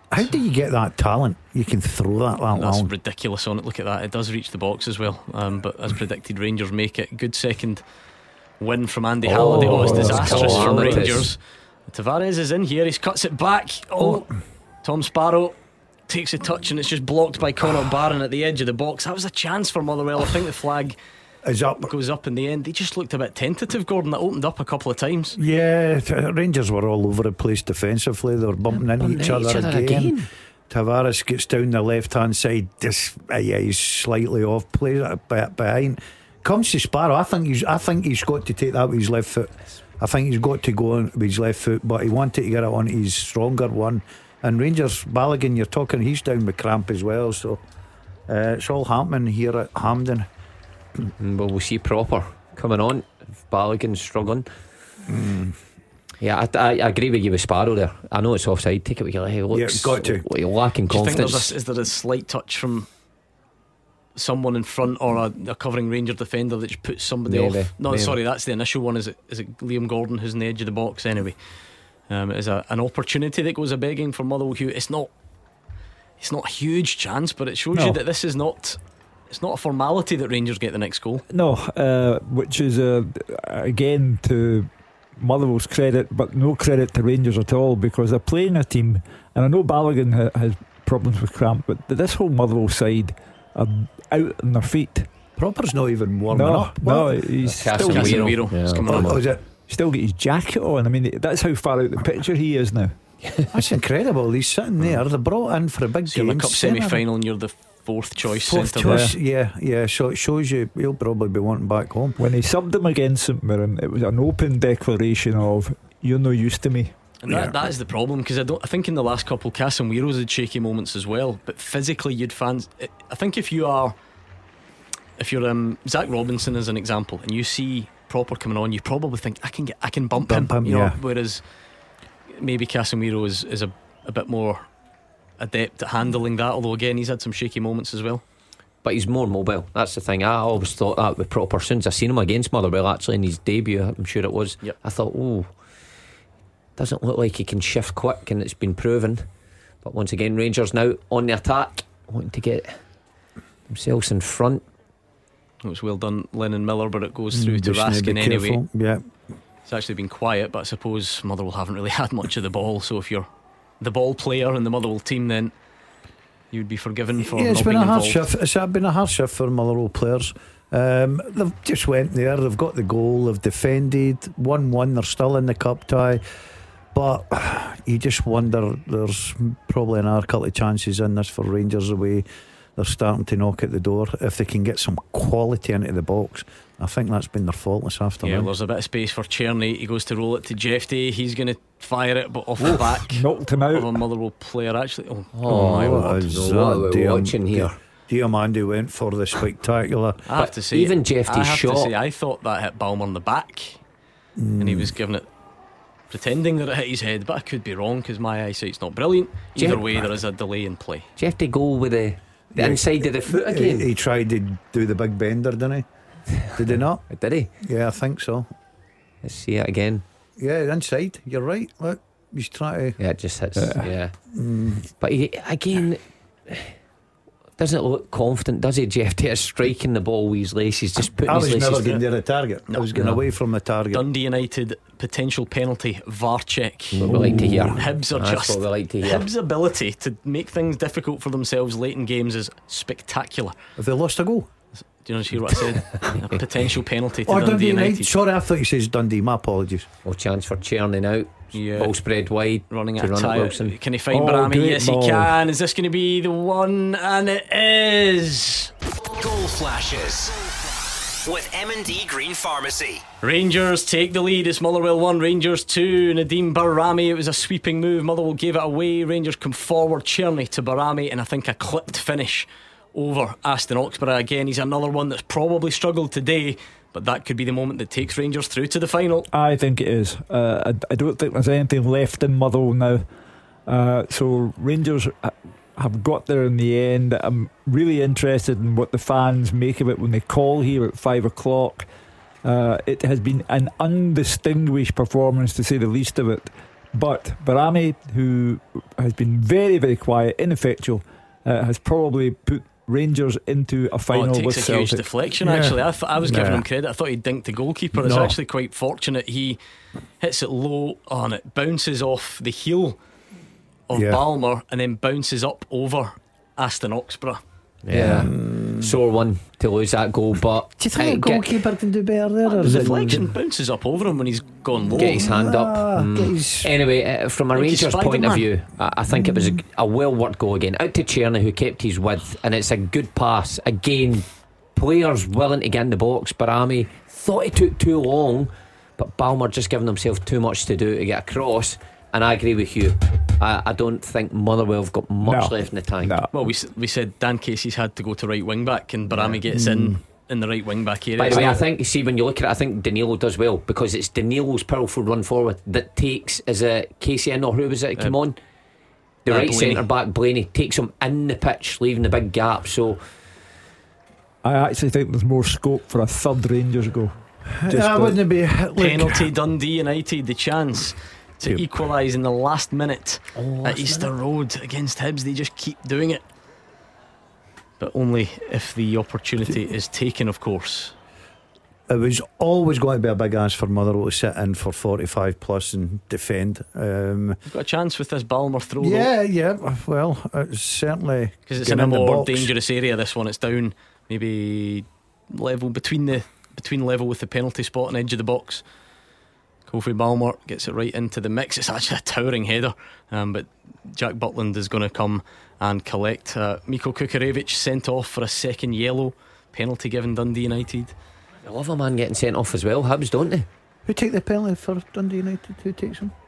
How do you get that talent? You can throw that that That's long. ridiculous on it. Look at that. It does reach the box as well. Um, but as predicted, Rangers make it. Good second win from Andy Oh, Halliday. Oh, it's that's disastrous from calamitous. Rangers. Tavares is in here. He's cuts it back. Oh, Tom Sparrow takes a touch and it's just blocked by Conor Barron at the edge of the box. That was a chance for Motherwell. I think the flag Is up. goes up in the end. They just looked a bit tentative, Gordon. That opened up a couple of times. Yeah, t- Rangers were all over the place defensively. They were bumping into Bumping each, into other, each other again. again. Tavares gets down the left hand side. This, uh, yeah, he's slightly off, plays it a bit behind. Comes to Sparrow. I think he's. I think he's got to take that with his left foot. I think he's got to go on with his left foot, but he wanted to get it on his stronger one. And Rangers, Balogun, you're talking, he's down with cramp as well. So uh, it's all happening here at Hampden. Well, we'll see proper coming on. If Balogun's struggling. Mm. Yeah, I, I, I agree with you with Sparrow there. I know it's offside. Take it with your head. Yeah, got to. Lacking Do you think confidence. there's a, is there a slight touch from someone in front or a, a covering Ranger defender that just puts somebody Maybe, off? No, maybe. sorry, that's the initial one. Is it is it Liam Gordon who's in the edge of the box anyway? Um, it is a, an opportunity that goes a begging for Motherwell. Hugh. It's not it's not a huge chance, but it shows No. you that this is not it's not a formality that Rangers get the next goal. No, uh, which is uh, again to Motherwell's credit, but no credit to Rangers at all, because they're playing a team, and I know Balogun ha- has problems with cramp, but this whole Motherwell side are out on their feet. Proper's not even warming No, up. no, What? he's still, Casemiro. Casemiro Yeah. is coming Oh, on. oh, is it? still got his jacket on. I mean, that's how far out the picture he is now. That's incredible. He's sitting there. They're brought in for a big So you're in game. the cup centre. semi-final and you're the fourth choice Fourth centre. choice, yeah, yeah. So it shows you he'll probably be wanting back home. When he subbed him against St Mirren, it was an open declaration of, "You're no use to me." And that, Yeah. that is the problem, because I don't. I think in the last couple, Casemiro's had shaky moments as well. But physically, you'd fans. I think if you are, if you're um, Zach Robinson as an example, and you see Proper coming on, you probably think I can get, I can bump, Bump him, You know, yeah. whereas maybe Casemiro is is a a bit more adept at handling that. Although again, he's had some shaky moments as well. But he's more mobile. That's the thing. I always thought that with Proper. As soon as I seen him against Motherwell, actually in his debut, I'm sure it was. Yep. I thought, oh, doesn't look like he can shift quick, and it's been proven. But once again, Rangers now on the attack, wanting to get themselves in front. It was well done, Lennon Miller, but it goes through to Just need to be Raskin anyway. careful. Yeah, It's actually been quiet, but I suppose Motherwell haven't really had much of the ball. So if you're the ball player in the Motherwell team, then you'd be forgiven for yeah. It's not been being a hard involved. shift. It's been a hard shift for Motherwell players. Um, they've just went there. They've got the goal. They've defended. one one. They're still in the cup tie. But you just wonder. There's probably another couple of chances in this for Rangers away. They're starting to knock at the door. If they can get some quality into the box, I think that's been their fault this Yeah, afternoon. there's a bit of space for Czerny. He goes to roll it to Jeffy. He's going to fire it, but off the back Knocked him of out. a Motherwell player. Actually, oh, Oh, my what word! is know that, what we're dear- watching here. Diamandi went for the spectacular. I have But to say, even Jeffy's I have shot- to say, I thought that hit Balmer in the back, and he was giving it, pretending that it hit his head. But I could be wrong because my eyesight's not brilliant. Either Jeff- way, there is a delay in play. Do you have to go with the, the Yeah. inside of the foot He, again? he tried to do the big bender, didn't he? Did he not? Did he? Yeah, I think so. Let's see it again. Yeah, inside. You're right. Look, he's trying to. Yeah, it just hits. Yeah. But he, again, doesn't look confident, does he? Jeff Taylor striking the ball with his laces, just putting I his was laces. never getting near the target. I was getting no. away from the target. Dundee United potential penalty, V A R check. What we like to hear. Hibs are That's just what we like to hear. Hibs' ability to make things difficult for themselves late in games is spectacular. Have they lost a goal? Do you know hear what I said? A potential penalty to Or Dundee, Dundee United. United. Sorry, I thought he says Dundee. My apologies. No chance for Czerny now. Yeah. Ball spread wide. Running to out of run at time. Wilson. Can he find Oh, Barami? great Yes, ball. he can. Is this going to be the one? And it is. Goal flashes with M and D Green Pharmacy. Rangers take the lead. It's Motherwell one, Rangers two. Nadim Barami. It was a sweeping move. Motherwell gave it away. Rangers come forward. Czerny to Barami, and I think a clipped finish over Aston Oxborough. Again, he's another one that's probably struggled today, but that could be the moment that takes Rangers through to the final. I think it is. Uh, I, I don't think there's anything left in Motherwell now. Uh, so Rangers ha- have got there in the end. I'm really interested in what the fans make of it when they call here at five o'clock. Uh, it has been an undistinguished performance, to say the least of it. But Barami, who has been very, very quiet, ineffectual, uh, has probably put Rangers into a final oh, it takes with a Celtic. huge deflection. Yeah. Actually, I, th- I was giving Yeah. him credit. I thought he dinked the goalkeeper. It's No. actually quite fortunate. He hits it low on it, bounces off the heel of Yeah. Balmer, and then bounces up over Aston Oxborough. Yeah, sore one to lose that goal. But Do you think uh, a goalkeeper can do better there? Or The is it- deflection bounces up over him when he's gone low. get his hand up. Ah, Mm. get his- Anyway, uh, from a Like he's Rangers point of Spider-Man. view, I, I think it was a, a well worked goal again. Out to Cherny, who kept his width, and it's a good pass. Again, players willing to get in the box. Barami thought it took too long, but Balmer just giving himself too much to do to get across. And I agree with you. I, I don't think Motherwell have got much No. left in the tank. No. Well, we s- we said Dan Casey's had to go to right wing back, and Barami gets in in the right wing back area. By the way, So- I think, you see, when you look at it, I think Danilo does well, because it's Danilo's powerful run forward that takes, is it Casey in or who was it that came Uh, on? The uh, right Blaney. centre back, Blaney, takes him in the pitch, leaving the big gap. So I actually think there's more scope for a third Rangers goal. Just Ah, the- wouldn't it be like, penalty Dundee United, the chance to Yep. equalise in the last minute Oh, at Easter Road against Hibs. They just keep doing it, but only if the opportunity is taken, of course. It was always going to be a big ask for Motherwell to sit in for forty-five plus and defend. Um, We've got a chance with this Balmer throw, yeah, yeah. Well, it's certainly because it's in getting a in the more box. dangerous area. This one, it's down maybe level between the between level with the penalty spot and edge of the box. Kofi Balmer gets it right into the mix. It's actually a towering header, um, but Jack Butland is going to come and collect. uh, Miko Kukarevich sent off for a second yellow penalty given Dundee United. I love a man getting sent off as well. Hibs, don't they? Who take the penalty for Dundee United? Who takes them?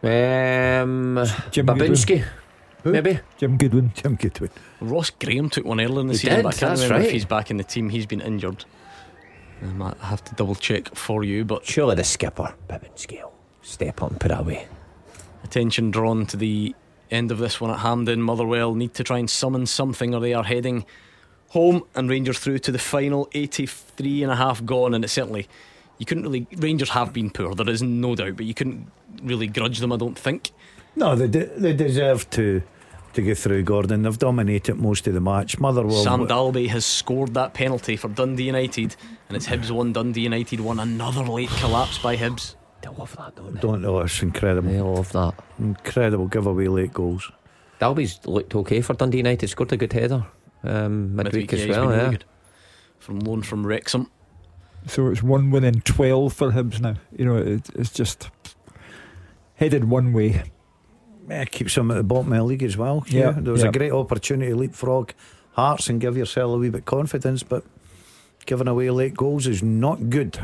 Um, Jim Babinski, Who? maybe. Jim Goodwin. Jim Goodwin. Ross Graham took one earlier in the He season, did, but I can't that's remember if right. he's back in the team. He's been injured. Um, I have to double check for you, but Surely the skipper, Babinski, will step up and put it away. attention drawn to the end of this one at Hampden. Motherwell need to try and summon something, or they are heading home, and Rangers through to the final. eighty-three and a half gone, and it's certainly, you couldn't really, Rangers have been poor, there is no doubt, but you couldn't really grudge them, I don't think. No, they de- they deserve to to go through, Gordon. They've dominated most of the match. Motherwell. Sam Dalby has scored that penalty for Dundee United, and it's Hibs one, Dundee United one. Another late collapse by Hibs. They love that, don't they? Don't know. It's incredible. They love that. Incredible giveaway late goals. Dalby's looked okay for Dundee United. Scored a good header um, midweek, yeah, as he's well. been really Yeah. good. From loan from Wrexham. So it's one win in twelve for Hibs now. You know, it, it's just headed one way. Yeah, keeps them at the bottom of the league as well. Yeah, there was yeah. a great opportunity to leapfrog Hearts and give yourself a wee bit of confidence, but giving away late goals is not good.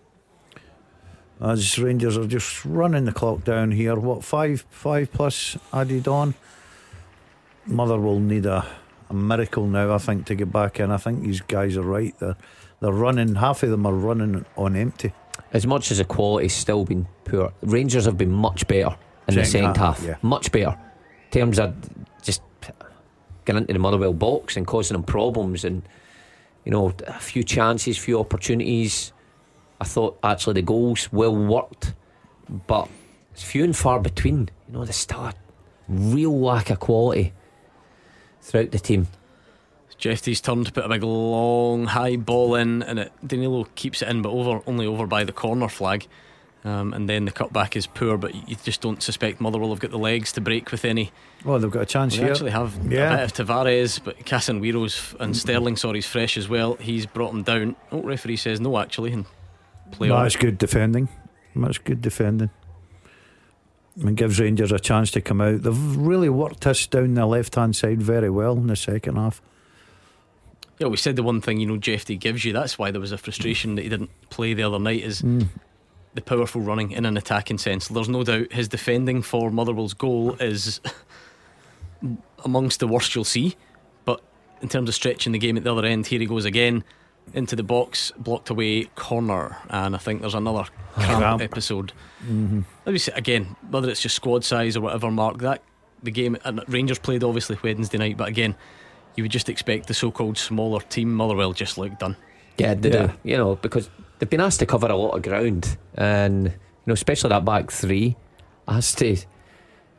As Rangers are just running the clock down here. What, five five plus added on? Motherwell need a, a miracle now, I think, to get back in. I think these guys are right. They're they're running. Half of them are running on empty. As much as the quality's still been poor, Rangers have been much better in the Second second half, half. yeah. Much better. In terms of just getting into the Motherwell box and causing them problems, and you know, a few chances, few opportunities. I thought actually the goals well worked, but it's few and far between. You know, there's still a real lack of quality throughout the team. Jeffy's turn to put a big long high ball in, and it, Danilo keeps it in, but over only over by the corner flag. Um, and then the cutback is poor, but you just don't suspect Motherwell have got the legs to break with any. Oh, they've got a chance They here. actually have Yeah. a bit of Tavares, but Casemiro and Sterling, sorry, is fresh as well. He's brought him down. Oh, referee says no, actually, and play on. That's good defending. That's good defending. And gives Rangers a chance to come out. They've really worked us down the left hand side very well in the second half. Yeah, we said the one thing, you know, Jeffy gives you. That's why there was a frustration that he didn't play the other night. Is Mm. the powerful running in an attacking sense. There's no doubt his defending for Motherwell's goal is amongst the worst you'll see, but in terms of stretching the game at the other end, here he goes again into the box, blocked away, corner, and I think there's another cramp Cramp. episode. Mm-hmm. Let me say again, whether it's just squad size or whatever, Mark, that the game, and Rangers played obviously Wednesday night, but again, you would just expect the so-called smaller team. Motherwell just looked done. Yeah, they Yeah. do. You know, because they've been asked to cover a lot of ground, and you know, especially that back three has to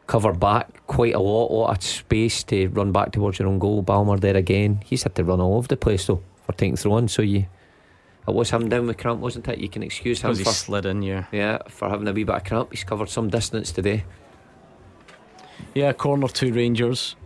cover back quite a lot, a lot of space to run back towards your own goal. Balmer there again. He's had to run all over the place though for taking throw in. So you, it was him down with cramp, wasn't it? You can excuse him for, he slid in, yeah, yeah, for having a wee bit of cramp. He's covered some distance today. Yeah, corner to Rangers.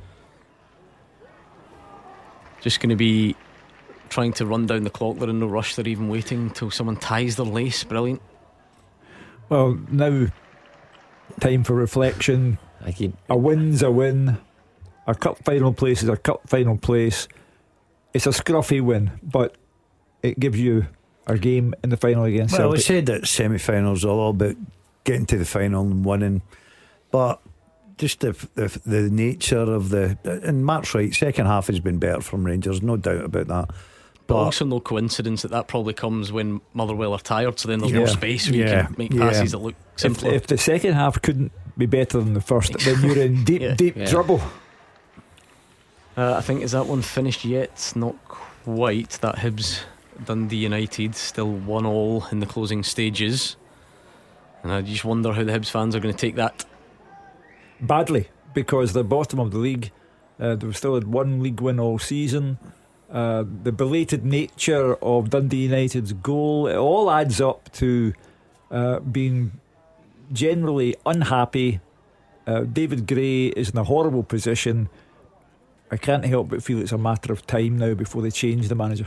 Just going to be trying to run down the clock. They're in no rush. They're even waiting until someone ties their lace. Brilliant. Well, now time for reflection. A win's a win. A cup final place is a cup final place. It's a scruffy win, but it gives you a game in the final against Well, Celtic. we said that semi-finals are all about getting to the final and winning, but just the, the the nature of the, and Mark's right, second half has been better from Rangers, no doubt about that. But also no coincidence that that probably comes when Motherwell are tired, so then there's Yeah. more space where Yeah. you can make Yeah. passes that look if, simpler. if the second half couldn't be better than the first, then you're in deep, Yeah. deep Yeah. trouble. Uh, I think, is that one finished yet? Not quite. That Hibs Dundee United still one all in the closing stages, and I just wonder how the Hibs fans are going to take that. Badly, because they're bottom of the league. Uh, they've still had one league win all season. Uh, the belated nature of Dundee United's goal, it all adds up to uh, being generally unhappy. uh, David Gray is in a horrible position. I can't help but feel it's a matter of time now before they change the manager.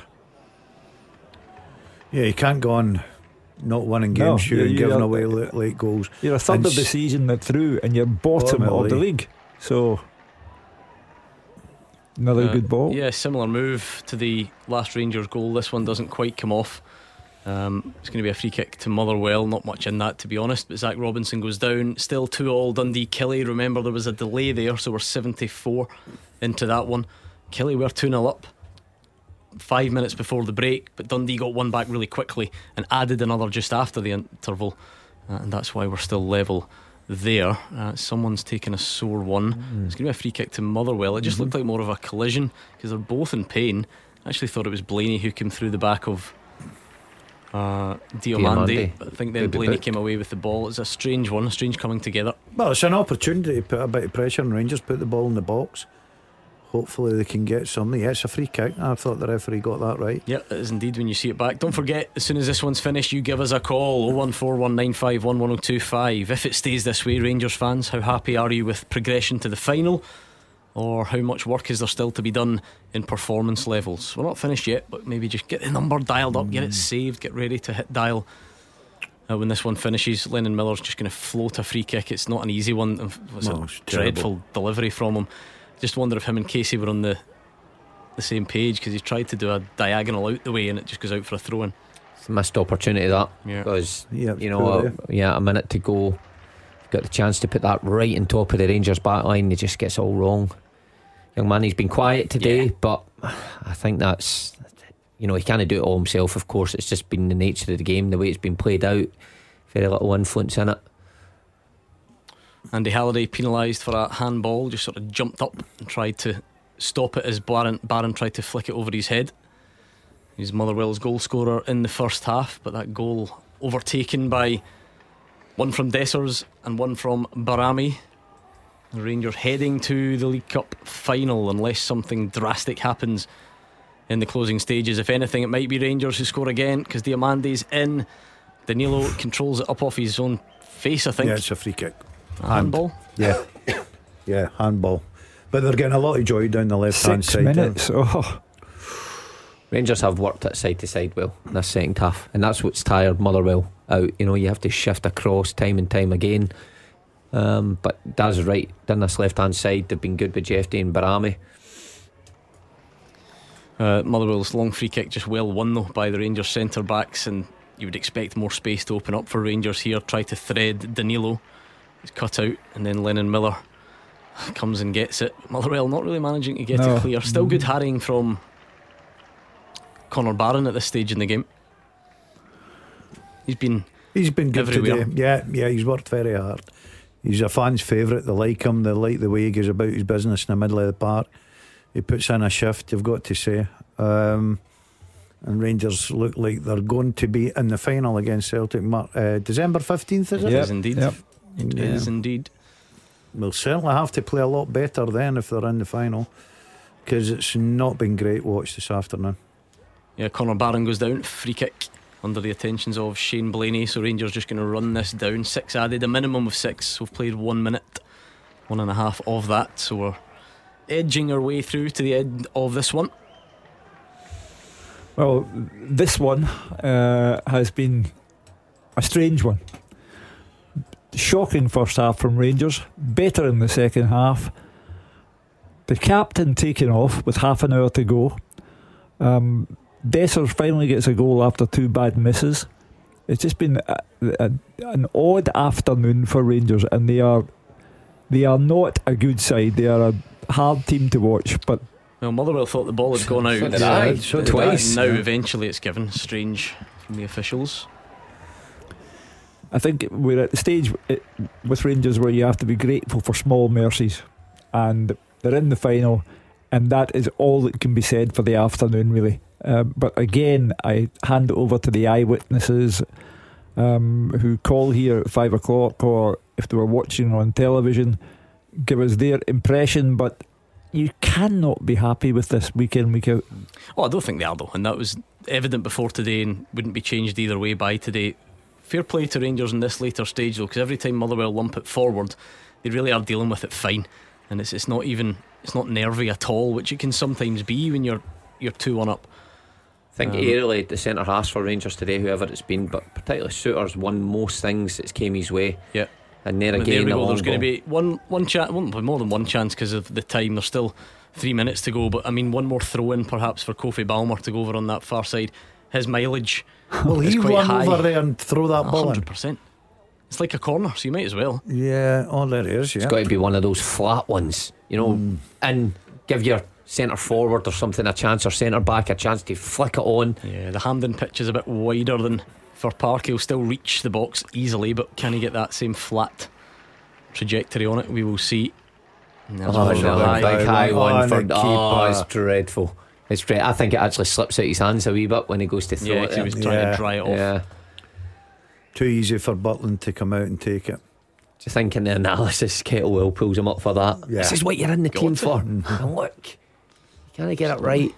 Yeah, you can't go on not winning No, games, sure, you- and you giving are- away late, late goals. You're a third And of the s- season through and you're bottom Bottom of of the the league. So another Uh, good ball. Yeah, similar move to the last Rangers goal. This one doesn't quite come off. Um, it's going to be a free kick to Motherwell. Not much in that, to be honest, but Zach Robinson goes down. Still two all Dundee. Killie, remember there was a delay there, so we're seventy-four into that one. Killie were two nil up five minutes before the break, but Dundee got one back really quickly and added another just after the interval, uh, and that's why we're still level there. Uh, someone's taken a sore one. mm. It's going to be a free kick to Motherwell. It just Mm-hmm. looked like more of a collision because they're both in pain. I actually thought it was Blaney who came through the back of uh, Diomande, Diomande. but I think then Good Blaney boot. came away with the ball. It's a strange one, a strange coming together. Well, it's an opportunity to put a bit of pressure on Rangers, put the ball in the box. Hopefully they can get something. Yeah, it's a free kick. I thought the referee got that right. Yeah, it is indeed when you see it back. Don't forget, as soon as this one's finished, you give us a call oh one four one nine five one one oh two five. If it stays this way, Rangers fans, how happy are you with progression to the final? Or how much work is there still to be done in performance levels? We're not finished yet, but maybe just get the number dialed up, get it saved, get ready to hit dial uh, when this one finishes. Lennon Miller's just going to float a free kick. It's not an easy one. It was No, a it's dreadful terrible. delivery from him. Just wonder if him and Casey were on the the same page, because he tried to do a diagonal out the way and it just goes out for a throw in. It's a missed opportunity that, Yeah. because Yeah, you know, poor uh, yeah, a minute to go, got the chance to put that right on top of the Rangers back line. He just gets it all wrong. Young man, he's been quiet today, Yeah. but I think that's, you know, he can't do it all himself. Of course, it's just been the nature of the game, the way it's been played out. Very little influence in it. Andy Halliday penalised for a handball, just sort of jumped up and tried to stop it as Barron, Barron tried to flick it over his head. He's Motherwell's goal scorer in the first half, but that goal overtaken by one from Dessers and one from Barami. The Rangers heading to the League Cup final unless something drastic happens in the closing stages. If anything, it might be Rangers who score again, because Diamande's in. Danilo controls it up off his own face, I think. Yeah, it's a free kick. A handball. Yeah, yeah, handball. But they're getting a lot of joy down the left hand Six side. minutes. Oh, Rangers have worked it side to side well in this second half, and that's what's tired Motherwell out. You know, you have to shift across time and time again. Um, but Daz is right. Down this left hand side, they've been good with Jeffrey and Barami. Uh, Motherwell's long free kick just well won though by the Rangers centre backs, and you would expect more space to open up for Rangers here. Try to thread Danilo, he's cut out, and then Lennon Miller comes and gets it. Motherwell not really managing to get No. it clear. Still good harrying from Connor Barron at this stage in the game. He's been He's been good everywhere. today. Yeah, yeah, he's worked very hard. He's a fan's favourite. They like him. They like the way he goes about his business in the middle of the park. He puts in a shift, you've got to say. Um, and Rangers look like they're going to be in the final against Celtic. Mar- uh, December fifteenth, is it? It Yep, is indeed. yep. It Yeah. is indeed. will certainly have to play a lot better then if they're in the final, because it's not been great watch this afternoon. Yeah, Conor Barron goes down, free kick under the attentions of Shane Blaney. So Rangers just going to run this down. Six added, a minimum of six. We've played one minute, one and a half of that. So we're edging our way through to the end of this one. Well, this one uh, has been a strange one. Shocking first half from Rangers, better in the second half. The captain taking off with half an hour to go. um, Dessers finally gets a goal after two bad misses. It's just been a, a, an odd afternoon for Rangers, and they are they are not a good side. They are a hard team to watch. But well, Motherwell thought the ball had gone out. So did I. So did Twice. Now eventually it's given. Strange from the officials. I think we're at the stage with Rangers where you have to be grateful for small mercies, and they're in the final, and that is all that can be said for the afternoon, really. Uh, but again, I hand it over to the eyewitnesses um, who call here at five o'clock, or if they were watching on television, give us their impression. But you cannot be happy with this week in, week out. Oh, I don't think they are though, and that was evident before today and wouldn't be changed either way by today. Fair play to Rangers in this later stage though, because every time Motherwell lump it forward, they really are dealing with it fine, and it's it's not even it's not nervy at all, which it can sometimes be when you're you're two one up. I think Um, aerially the centre half for Rangers today, whoever it's been, but particularly Souters won most things that's came his way. Yeah. And there But again, there we the go. long There's going to ball. be one one chance, more than one chance because of the time. There's still three minutes to go, but I mean one more throw in perhaps for Kofi Balmer to go over on that far side. His mileage Will is he quite run high. over there and throw that one ball in? hundred percent. It's like a corner, so you might as well. Yeah, oh, there it is. Yeah, It's got to be one of those flat ones, you know, Mm. and give your centre forward or something a chance, or centre back a chance to flick it on. Yeah, the Hampden pitch is a bit wider than for Park. He'll still reach the box easily, but can he get that same flat trajectory on it? We will see. And there's Oh, one no, high. big high Oh, one and for the oh, keeper. it's dreadful. It's dread. I think it actually slips out his hands a wee bit when he goes to throw Yeah, it. 'cause he was there. trying Yeah. to dry it off. Yeah. too easy for Butland to come out and take it. Just thinking the analysis, Kettlewell pulls him up for that. Yeah. This is what you're in the Got team it. for. And look, you can't get it right.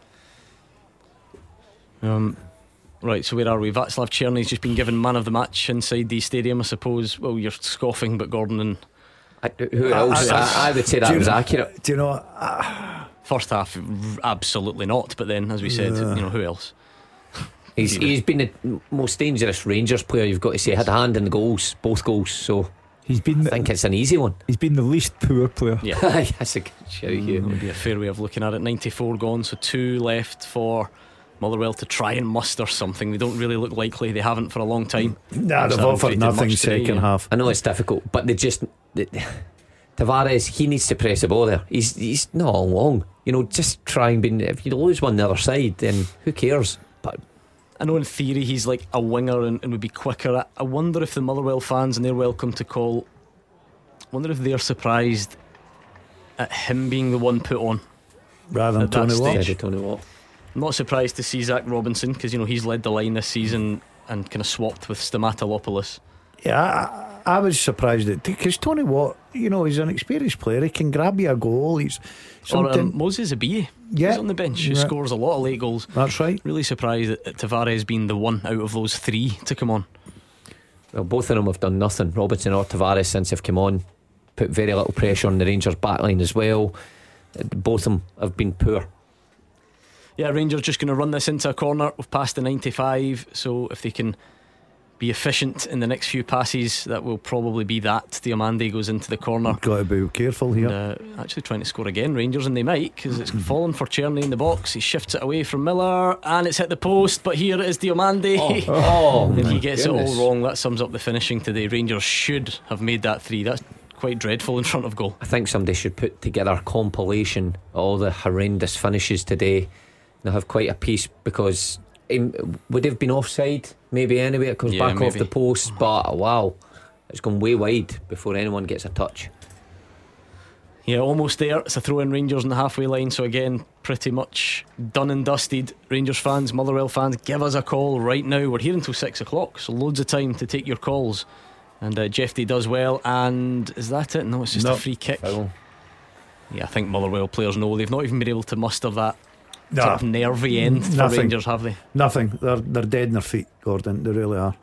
Um, right, so where are we? Václav Černý's just been given man of the match inside the stadium, I suppose. Well, you're scoffing, but Gordon and I, who else? I- I, I would say that Do you was know- accurate. Do you know? Uh, first half, r- absolutely not. But then, as we said, Yeah. you know, who else? He's, he's been the most dangerous Rangers player, you've got to say. Had a hand in the goals, both goals. So He's been I the, think it's an easy one. he's been the least poor player. Yeah, That's a good shout, Hugh. that would be a fair way of looking at it. ninety-four gone, so two left for Motherwell to try and muster something. They don't really look likely. They haven't for a long time. nah, they've So offered they did nothing much today, second yeah. half. I know it's difficult, but they just they, Tavares, he needs to press the ball there. He's he's not long. You know, just try and be. If you lose one the other side, then who cares? But I know in theory he's like a winger and, and would be quicker. I, I wonder if the Motherwell fans, and they're welcome to call, I wonder if they're surprised at him being the one put on. Rather than At that Tony Watt. stage. Steady Tony Watt. I'm not surprised to see Zach Robinson, because you know he's led the line this season and kind of swapped with Stamatolopoulos. Yeah, I, I was surprised that because Tony Watt, you know, he's an experienced player. He can grab you a goal. He's Or something. um, Moses Abiy, Yeah. he's on the bench, who Yeah. scores a lot of late goals. That's right. Really surprised at, at Tavares being the one out of those three to come on. Well, both of them have done nothing. Robertson or Tavares since they've come on, put very little pressure on the Rangers backline as well. Both of them have been poor. Yeah, Rangers just going to run this into a corner. We've passed the ninety-five, so if they can be efficient in the next few passes, that will probably be that. Diomande goes into the corner. Got to be careful here. And, uh, actually trying to score again, Rangers, and they might, because it's fallen for Černý in the box. He shifts it away from Miller and it's hit the post, but here it is Diomande. Oh, and he my gets goodness. it all wrong. That sums up the finishing today. Rangers should have made that three. That's quite dreadful in front of goal. I think somebody should put together a compilation of all the horrendous finishes today. They'll have quite a piece, because um, would have been offside maybe anyway. It comes Yeah, back off maybe. the post, but wow, it's gone way wide before anyone gets a touch. Yeah, almost there. It's a throw in, Rangers on the halfway line. So again, pretty much done and dusted. Rangers fans, Motherwell fans, give us a call right now. We're here until six o'clock, so loads of time to take your calls And uh, Jeffy does well. And is that it? No, it's just No. a free kick. Foul. Yeah, I think Motherwell players know they've not even been able to muster that Nah, sort of nervy end for nothing. Rangers, have they? Nothing. They're they're dead in their feet, Gordon. They really are.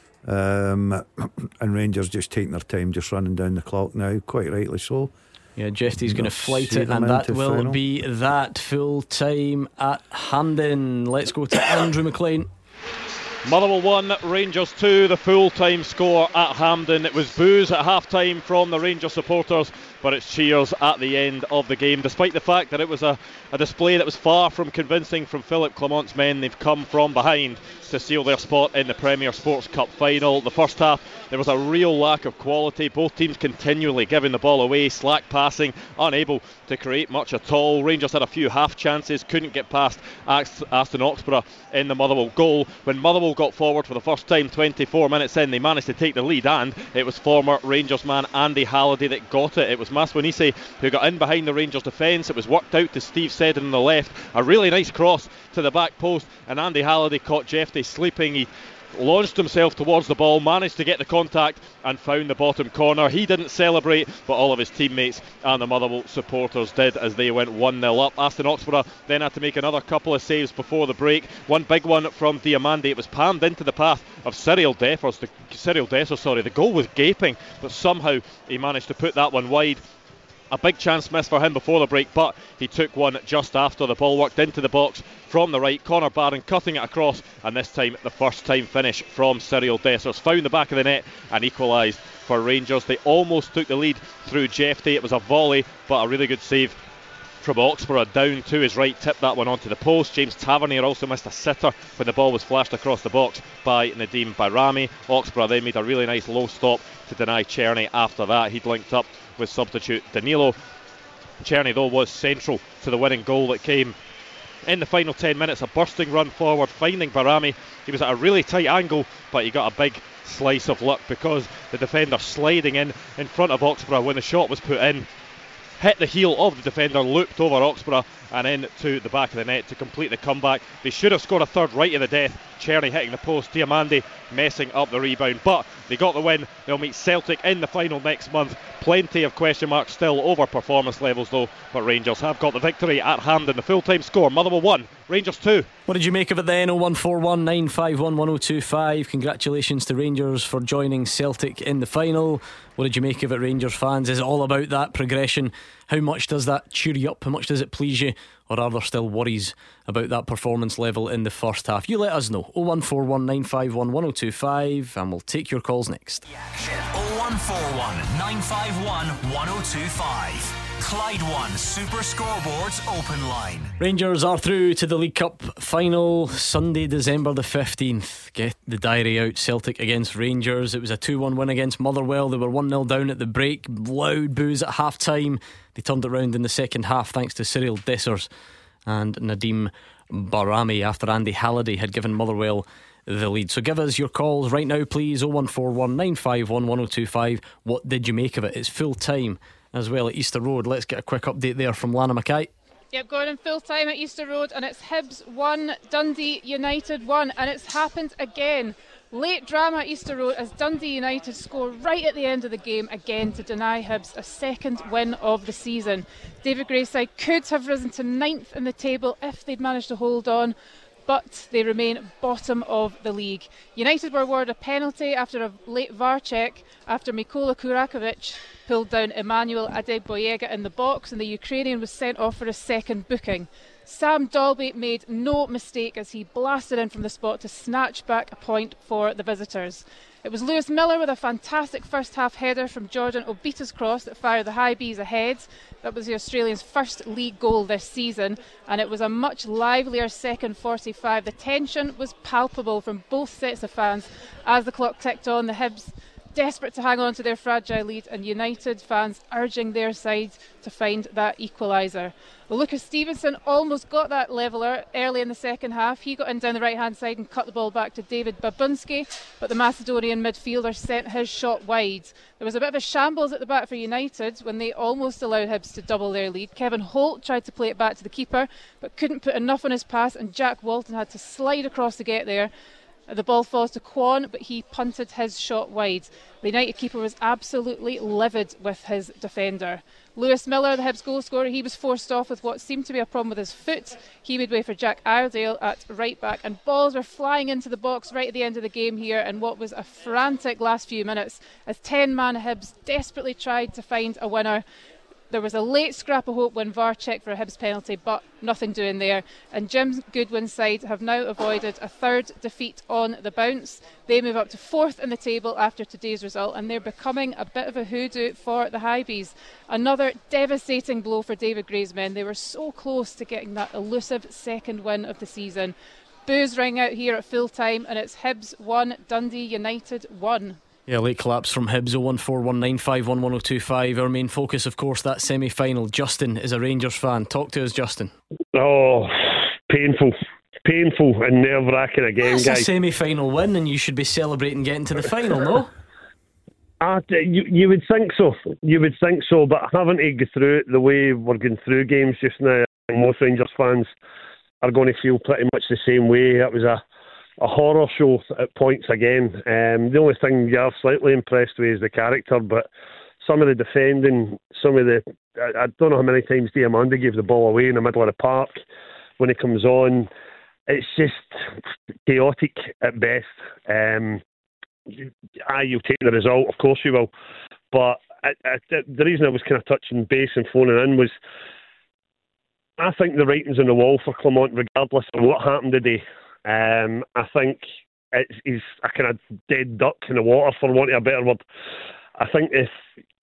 Um, and Rangers just taking their time, just running down the clock now, quite rightly so. Yeah, Jeffy's going to Not flight see it, them and that into will final. be that full time at Hampden. Let's go to Andrew McLean. Motherwell one, Rangers two, the full-time score at Hampden. It was boos at half-time from the Rangers supporters, but it's cheers at the end of the game. Despite the fact that it was a, a display that was far from convincing from Philip Clement's men, they've come from behind to seal their spot in the Premier Sports Cup final. The first half, there was a real lack of quality. Both teams continually giving the ball away, slack passing, unable to create much at all. Rangers had a few half chances, couldn't get past Aston Oxborough in the Motherwell goal. When Motherwell got forward for the first time twenty-four minutes in, they managed to take the lead, and it was former Rangers man Andy Halliday that got it. It was Maswanise who got in behind the Rangers defence. It was worked out to Steve Seddon on the left, a really nice cross to the back post, and Andy Halliday caught Jeffy sleeping. He launched himself towards the ball, managed to get the contact and found the bottom corner. He didn't celebrate, but all of his teammates and the Motherwell supporters did as they went one nil up. Aston Oxborough then had to make another couple of saves before the break. One big one from Diamandi. It was palmed into the path of Cyril Dessers. The, Cyril Dessers, sorry. The goal was gaping, but somehow he managed to put that one wide. A big chance missed for him before the break, but he took one just after. The ball worked into the box from the right. Conor Barron cutting it across, and this time the first time finish from Cyril Dessers. Found the back of the net and equalised for Rangers. They almost took the lead through Jeffy. It was a volley, but a really good save from Oxborough down to his right, tipped that one onto the post. James Tavernier also missed a sitter when the ball was flashed across the box by Nadim Bayrami. Oxborough then made a really nice low stop to deny Czerny after that. He'd linked up with substitute Danilo. Czerny though was central to the winning goal that came in the final ten minutes. A bursting run forward, finding Bayrami. He was at a really tight angle, but he got a big slice of luck because the defender sliding in in front of Oxborough when the shot was put in hit the heel of the defender, looped over Oxborough and into the back of the net to complete the comeback. They should have scored a third right to the death. Czerny hitting the post, Diamandi messing up the rebound, but they got the win. They'll meet Celtic in the final next month. Plenty of question marks still over performance levels though, but Rangers have got the victory at Hampden. The full-time score, Motherwell one, Rangers two. What did you make of it then? oh one four one nine five one one oh two five. Congratulations to Rangers for joining Celtic in the final. What did you make of it, Rangers fans? Is it all about that progression? How much does that cheer you up? How much does it please you? Or are there still worries about that performance level in the first half? You let us know. oh one four one nine five one one oh two five, and we'll take your calls next. oh one four one nine five one one oh two five. Clyde One Super Scoreboard's open line. Rangers are through to the League Cup final Sunday, December the fifteenth. Get the diary out. Celtic against Rangers. It was a two one win against Motherwell. They were one nil down at the break. Loud boos at half time. They turned it around in the second half thanks to Cyril Dessers and Nadim Bayrami after Andy Halliday had given Motherwell the lead. So give us your calls right now please. oh one four one nine five one one oh two five. What did you make of it? It's full time as well at Easter Road. Let's get a quick update there from Lana Mackay. Yep, going in full time at Easter Road, and it's Hibs one, Dundee United one, and it's happened again. Late drama at Easter Road as Dundee United score right at the end of the game again to deny Hibs a second win of the season. David Gray's side could have risen to ninth in the table if they'd managed to hold on, but they remain bottom of the league. United were awarded a penalty after a late V A R check after Mikola Kurakovic pulled down Emmanuel Adegboyega in the box, and the Ukrainian was sent off for a second booking. Sam Dalby made no mistake as he blasted in from the spot to snatch back a point for the visitors. It was Lewis Miller with a fantastic first half header from Jordan Obita's cross that fired the high bees ahead. That was the Australians' first league goal this season, and it was a much livelier second forty-five. The tension was palpable from both sets of fans as the clock ticked on. The Hibs desperate to hang on to their fragile lead, and United fans urging their side to find that equaliser. Well, Lucas Stevenson almost got that leveller early in the second half. He got in down the right hand side and cut the ball back to David Babunski, but the Macedonian midfielder sent his shot wide. There was a bit of a shambles at the back for United when they almost allowed Hibs to double their lead. Kevin Holt tried to play it back to the keeper but couldn't put enough on his pass, and Jack Walton had to slide across to get there. The ball falls to Kwon, but he punted his shot wide. The United keeper was absolutely livid with his defender. Lewis Miller, the Hibs goal scorer, he was forced off with what seemed to be a problem with his foot. He made way for Jack Iredale at right back, and balls were flying into the box right at the end of the game here, and what was a frantic last few minutes as ten-man Hibs desperately tried to find a winner. There was a late scrap of hope when V A R checked for a Hibs penalty, but nothing doing there. And Jim Goodwin's side have now avoided a third defeat on the bounce. They move up to fourth in the table after today's result, and they're becoming a bit of a hoodoo for the Highbees. Another devastating blow for David Gray's men. They were so close to getting that elusive second win of the season. Boos ring out here at full time, and it's Hibs one, Dundee United one. Yeah, late collapse from Hibs. oh one four one nine five one one oh two five. Our main focus, of course, that semi-final. Justin is a Rangers fan. Talk to us, Justin. Oh, painful. Painful and nerve-wracking again, That's guys. a semi-final win, and you should be celebrating getting to the final, no? Uh, you, you would think so. You would think so, but having to go through it the way we're going through games just now, I think most Rangers fans are going to feel pretty much the same way. That was a A horror show at points again. Um, the only thing you are slightly impressed with is the character, but some of the defending, some of the I, I don't know how many times Diamande gave the ball away in the middle of the park when he comes on. It's just chaotic at best. Um, aye, you'll take the result, of course you will. But I, I, the reason I was kind of touching base and phoning in was I think the writing's on the wall for Clement, regardless of what happened today. Um, I think it's, he's a kind of dead duck in the water, for want of a better word. I think if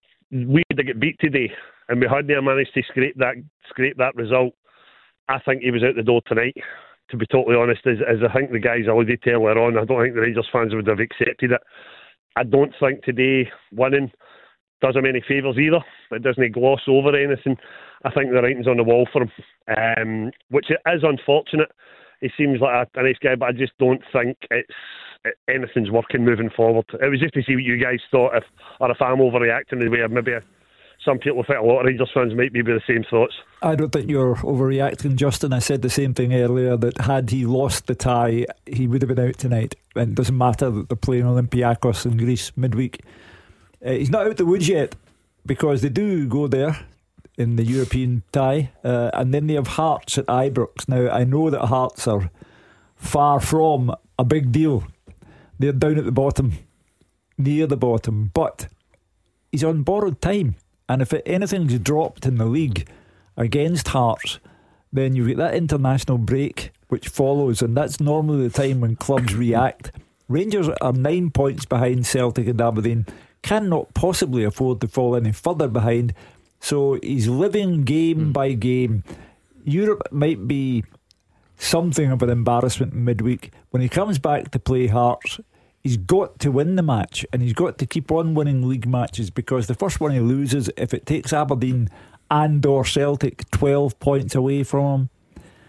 we had to get beat today and we hadn't managed to scrape that scrape that result, I think he was out the door tonight. To be totally honest, as, as I think the guys alluded to earlier on, I don't think the Rangers fans would have accepted it. I don't think today winning does him any favours either. It doesn't gloss over anything. I think the writing's on the wall for him, um, which is unfortunate. He seems like a, a nice guy, but I just don't think it's it, anything's working moving forward. It was just to see what you guys thought, if or if I'm overreacting the way maybe some people think a lot of Rangers fans might be with the same thoughts. I don't think you're overreacting, Justin. I said the same thing earlier, that had he lost the tie, he would have been out tonight. And it doesn't matter that they're playing Olympiacos in Greece midweek. Uh, he's not out the woods yet, because they do go there in the European tie, uh, and then they have Hearts at Ibrox. Now I know that Hearts are far from a big deal. They're down at the bottom, near the bottom, but he's on borrowed time, and if anything's dropped in the league against Hearts, then you get that international break which follows, and that's normally the time when clubs react. Rangers are nine points behind Celtic and Aberdeen, cannot possibly afford to fall any further behind. So he's living game mm. by game. Europe might be something of an embarrassment midweek. When he comes back to play Hearts, he's got to win the match, and he's got to keep on winning league matches, because the first one he loses, if it takes Aberdeen and or Celtic twelve points away from him,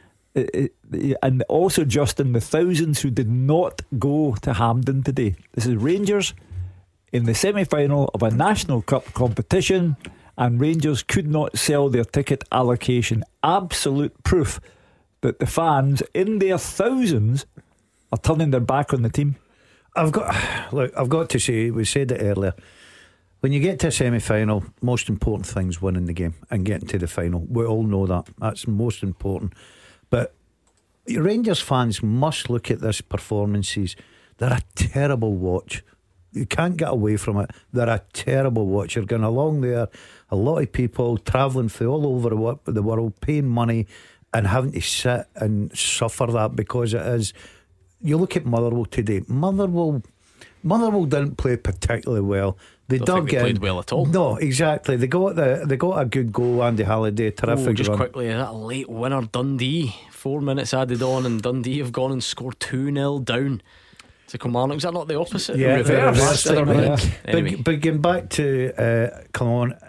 it, it, and also Justin, the thousands who did not go to Hampden today. This is Rangers in the semi-final of a National Cup competition, and Rangers could not sell their ticket allocation. Absolute proof that the fans in their thousands are turning their back on the team. I've got look, I've got to say, we said it earlier, when you get to a semi-final, most important thing's winning the game and getting to the final. We all know that. That's most important. But Rangers fans must look at this performances. They're a terrible watch. You can't get away from it. They're a terrible watch. You're going along there, a lot of people travelling from all over the world, paying money and having to sit and suffer that, because it is. You look at Motherwell today. Motherwell Motherwell didn't play particularly well. They don't dug think they in. played well at all. No, exactly. They got the they got a good goal. Andy Halliday, terrific. Ooh, just run. quickly, that late winner, Dundee. Four minutes added on, and Dundee have gone and scored two nil down to Kilmarnock. Was that not the opposite? Yeah, the reverse. the reverse Yeah. Anyway. But, but getting back to uh, Clement,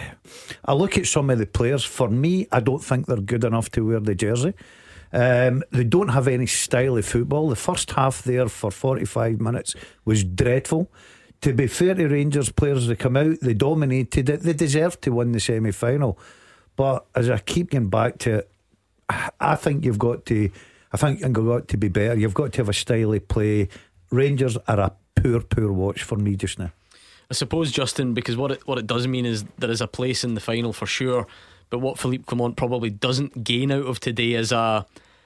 I look at some of the players. For me, I don't think they're good enough to wear the jersey. Um, they don't have any style of football. The first half there for forty-five minutes was dreadful. To be fair to Rangers players, they come out, they dominated it, they deserved to win the semi-final. But as I keep getting back to it, I think you've got to I think you've got to be better. You've got to have a style of play. Rangers are a poor, poor watch for me just now. I suppose, Justin, because what it what it does mean is there is a place in the final for sure, but what Philippe Clement probably doesn't gain out of today is a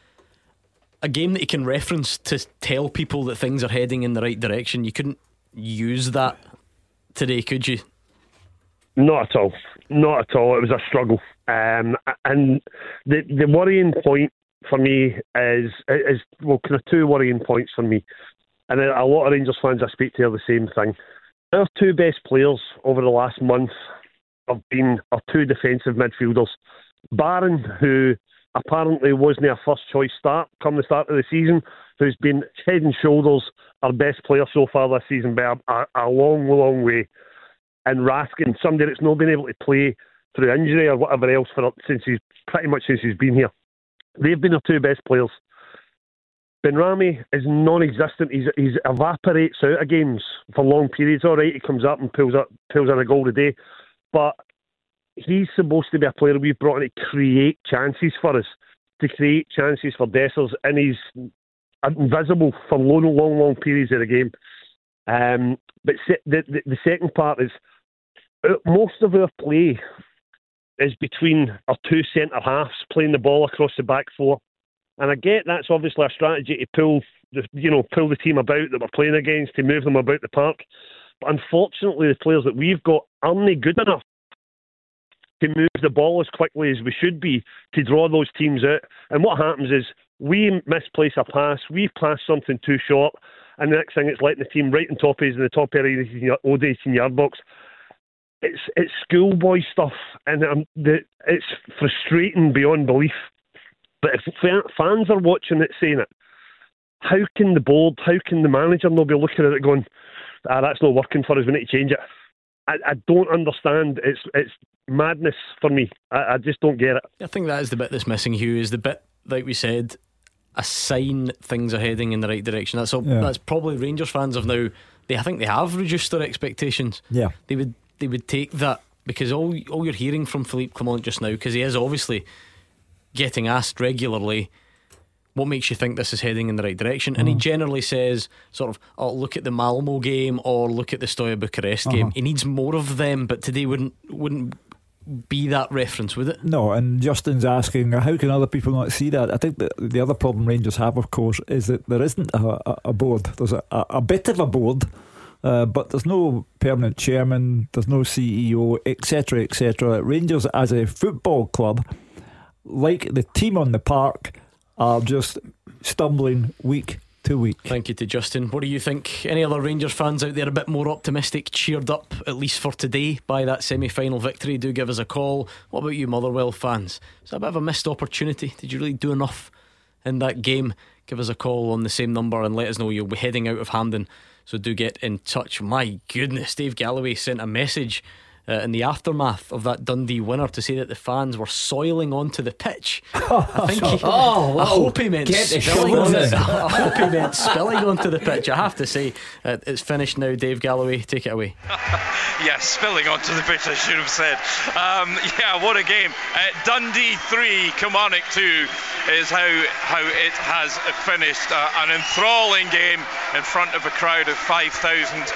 a game that he can reference to tell people that things are heading in the right direction. You couldn't use that today, could you? Not at all. Not at all. It was a struggle. Um, and the the worrying point for me is, is well, kind of two worrying points for me. And a lot of Rangers fans I speak to are the same thing. Our two best players over the last month have been our two defensive midfielders. Barron, who apparently wasn't our first choice start come the start of the season, who's been head and shoulders our best player so far this season by a, a long, long way. And Raskin, somebody that's not been able to play through injury or whatever else for since he's pretty much since he's been here. They've been our two best players. Benrahma is non-existent. He's he's evaporates out of games for long periods. All right, he comes up and pulls up pulls in a goal today, but he's supposed to be a player we've brought in to create chances for us, to create chances for Dessers, and he's invisible for long, long, long periods of the game. Um, but se- the, the the second part is uh, most of our play is between our two centre halves playing the ball across the back four. And I get that's obviously a strategy to pull the you know pull the team about that we're playing against, to move them about the park. But unfortunately, the players that we've got aren't good enough to move the ball as quickly as we should be to draw those teams out. And what happens is we misplace a pass, we pass something too short, and the next thing it's letting the team right on top of us in the top area of the eighteen-yard box. It's it's schoolboy stuff, and um, the, it's frustrating beyond belief. But if fans are watching it saying it, how can the board, how can the manager not be looking at it going, ah, that's not working for us, we need to change it? I, I don't understand. It's it's madness for me. I, I just don't get it. I think that is the bit that's missing, Hugh, is the bit, like we said, a sign things are heading in the right direction. That's all, yeah. That's probably Rangers fans have now, they I think they have reduced their expectations. Yeah. They would they would take that, because all all you're hearing from Philippe Clement just now, because he is obviously getting asked regularly, what makes you think this is heading in the right direction? And uh-huh. he generally says sort of, oh, look at the Malmo game or look at the Steaua Bucharest game. Uh-huh. He needs more of them, but today wouldn't wouldn't be that reference, would it? No. And Justin's asking, how can other people not see that? I think that the other problem Rangers have, of course, is that there isn't a, a board. There's a, a bit of a board, uh, but there's no permanent chairman, there's no C E O, etc, etc. Rangers as a football club, like the team on the park, are just stumbling week to week. Thank you to Justin. What do you think? Any other Rangers fans out there a bit more optimistic, cheered up, at least for today, by that semi-final victory? Do give us a call. What about you Motherwell fans? It's a bit of a missed opportunity. Did you really do enough in that game? Give us a call on the same number and let us know. You'll be heading out of Hampden, so do get in touch. My goodness, Dave Galloway sent a message Uh, in the aftermath of that Dundee winner to say that the fans were soiling onto the pitch. I think he, oh, I hope he meant spilling on it. I hope he meant spilling onto the pitch. I have to say, uh, it's finished now. Dave Galloway, take it away. Yeah, spilling onto the pitch, I should have said. Um, yeah, what a game. Uh, Dundee three, Kilmarnock two is how how it has finished. Uh, an enthralling game in front of a crowd of five thousand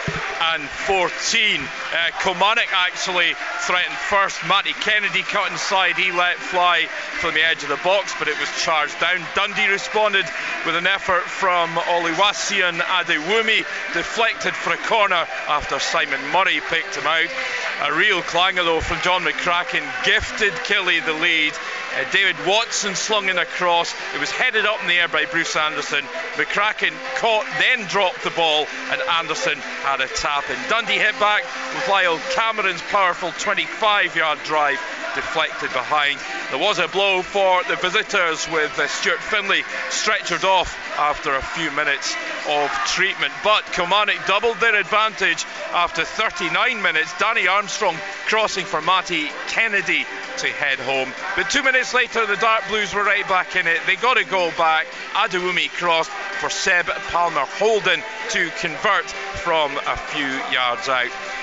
fourteen. Uh, Kilmarnock actually threatened first. Matty Kennedy cut inside, he let fly from the edge of the box, but it was charged down. Dundee responded with an effort from Oluwasiun Adewumi, deflected for a corner after Simon Murray picked him out. A real clanger though from John McCracken, gifted Killie the lead. Uh, David Watson slung in a cross. It was headed up in the air by Bruce Anderson. McCracken caught, then dropped the ball, and Anderson had a tap in. Dundee hit back with Lyle Cameron's powerful twenty-five-yard drive deflected behind. There was a blow for the visitors with uh, Stuart Finlay stretchered off after a few minutes of treatment. But Kilmarnock doubled their advantage after thirty-nine minutes. Danny Armstrong crossing for Matty Kennedy to head home. But two minutes later, the Dark Blues were right back in it. They got a goal back. Adewumi crossed for Seb Palmer Holden to convert from a few yards out.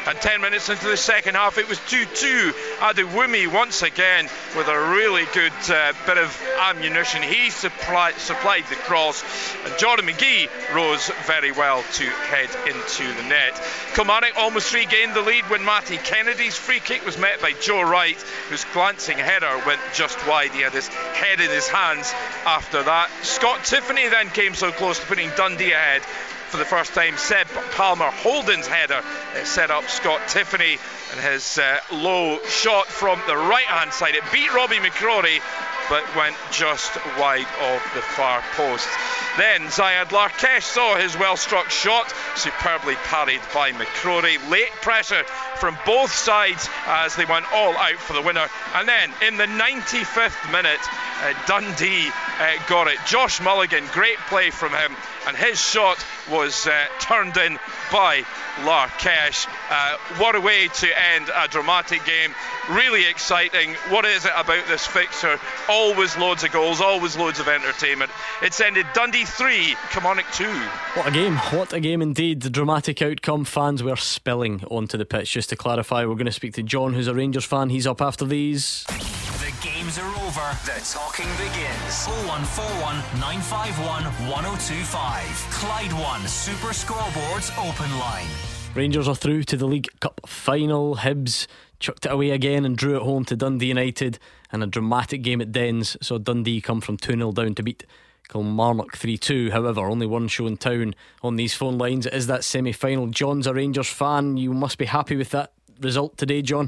And ten minutes into the second half, it was two two. Adewumi once again with a really good uh, bit of ammunition. He supply, supplied the cross, and Jordan McGee rose very well to head into the net. Kilmarnock almost regained the lead when Matty Kennedy's free kick was met by Joe Wright, whose glancing header went just wide. He had his head in his hands after that. Scott Tiffany then came so close to putting Dundee ahead for the first time. Seb Palmer Holden's header set up Scott Tiffany, and his uh, low shot from the right hand side, it beat Robbie McCrory but went just wide of the far post. Then Zayed Larkesh saw his well struck shot superbly parried by McCrory. Late pressure from both sides as they went all out for the winner, and then in the ninety-fifth minute uh, Dundee uh, got it. Josh Mulligan, great play from him, and his shot was uh, turned in by Larkesh. Uh, what a way to end a dramatic game. Really exciting. What is it about this fixture? Always loads of goals, always loads of entertainment. It's ended Dundee three, Kilmarnock two. What a game, what a game indeed. The dramatic outcome. Fans were spilling onto the pitch. Just to clarify, we're going to speak to John, who's a Rangers fan. He's up after these. The games are over. The talking begins. oh one four one, nine five one, one oh two five. Clyde One Super Scoreboards open line. Rangers are through to the League Cup final. Hibs chucked it away again and drew it home to Dundee United, and a dramatic game at Dens saw Dundee come from two nil down to beat Kilmarnock three two. However, only one show in town on these phone lines. It is that semi-final. John's a Rangers fan. You must be happy with that result today, John.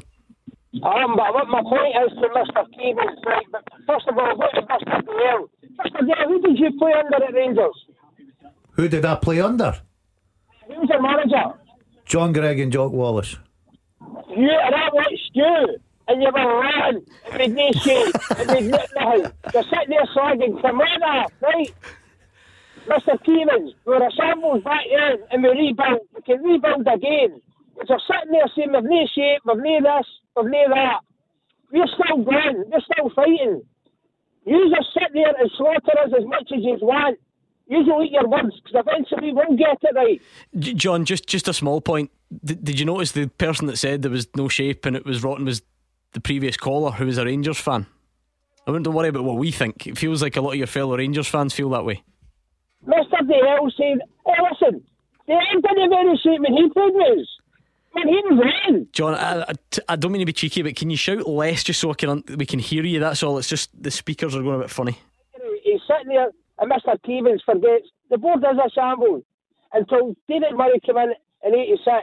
Um, but what my point is to Mister Keevins, right? But first of all, what is Mister Dale? Mister Dale, who did you play under at Rangers? Who did I play under? Who was your manager? John Gregg and Jock Wallace. You and I watched you, and you were ran, and we'd no shade, and we'd not nothing. You're sitting there slagging Kamada, right? Mister Keevins, we were a shambles back then, and we rebuilt. We can rebuild again. But you're sitting there saying we've no shape, we've no this, we've no that. We're still going, we're still fighting. You just sit there and slaughter us as much as you want. You don't eat your words, because eventually we'll get it right. J- John, just just a small point. D- did you notice the person that said there was no shape and it was rotten was the previous caller, who was a Rangers fan? I wouldn't worry about what we think. It feels like a lot of your fellow Rangers fans feel that way. Mister Dale said, oh listen, Dale didn't very shape when he played with us. Man, he was in. John, I, I, I don't mean to be cheeky, but can you shout less just so I can, we can hear you? That's all. It's just the speakers are going a bit funny. He's sitting there, and Mister Keevins forgets the board is a shambles. Until David Murray came in in eighty-six,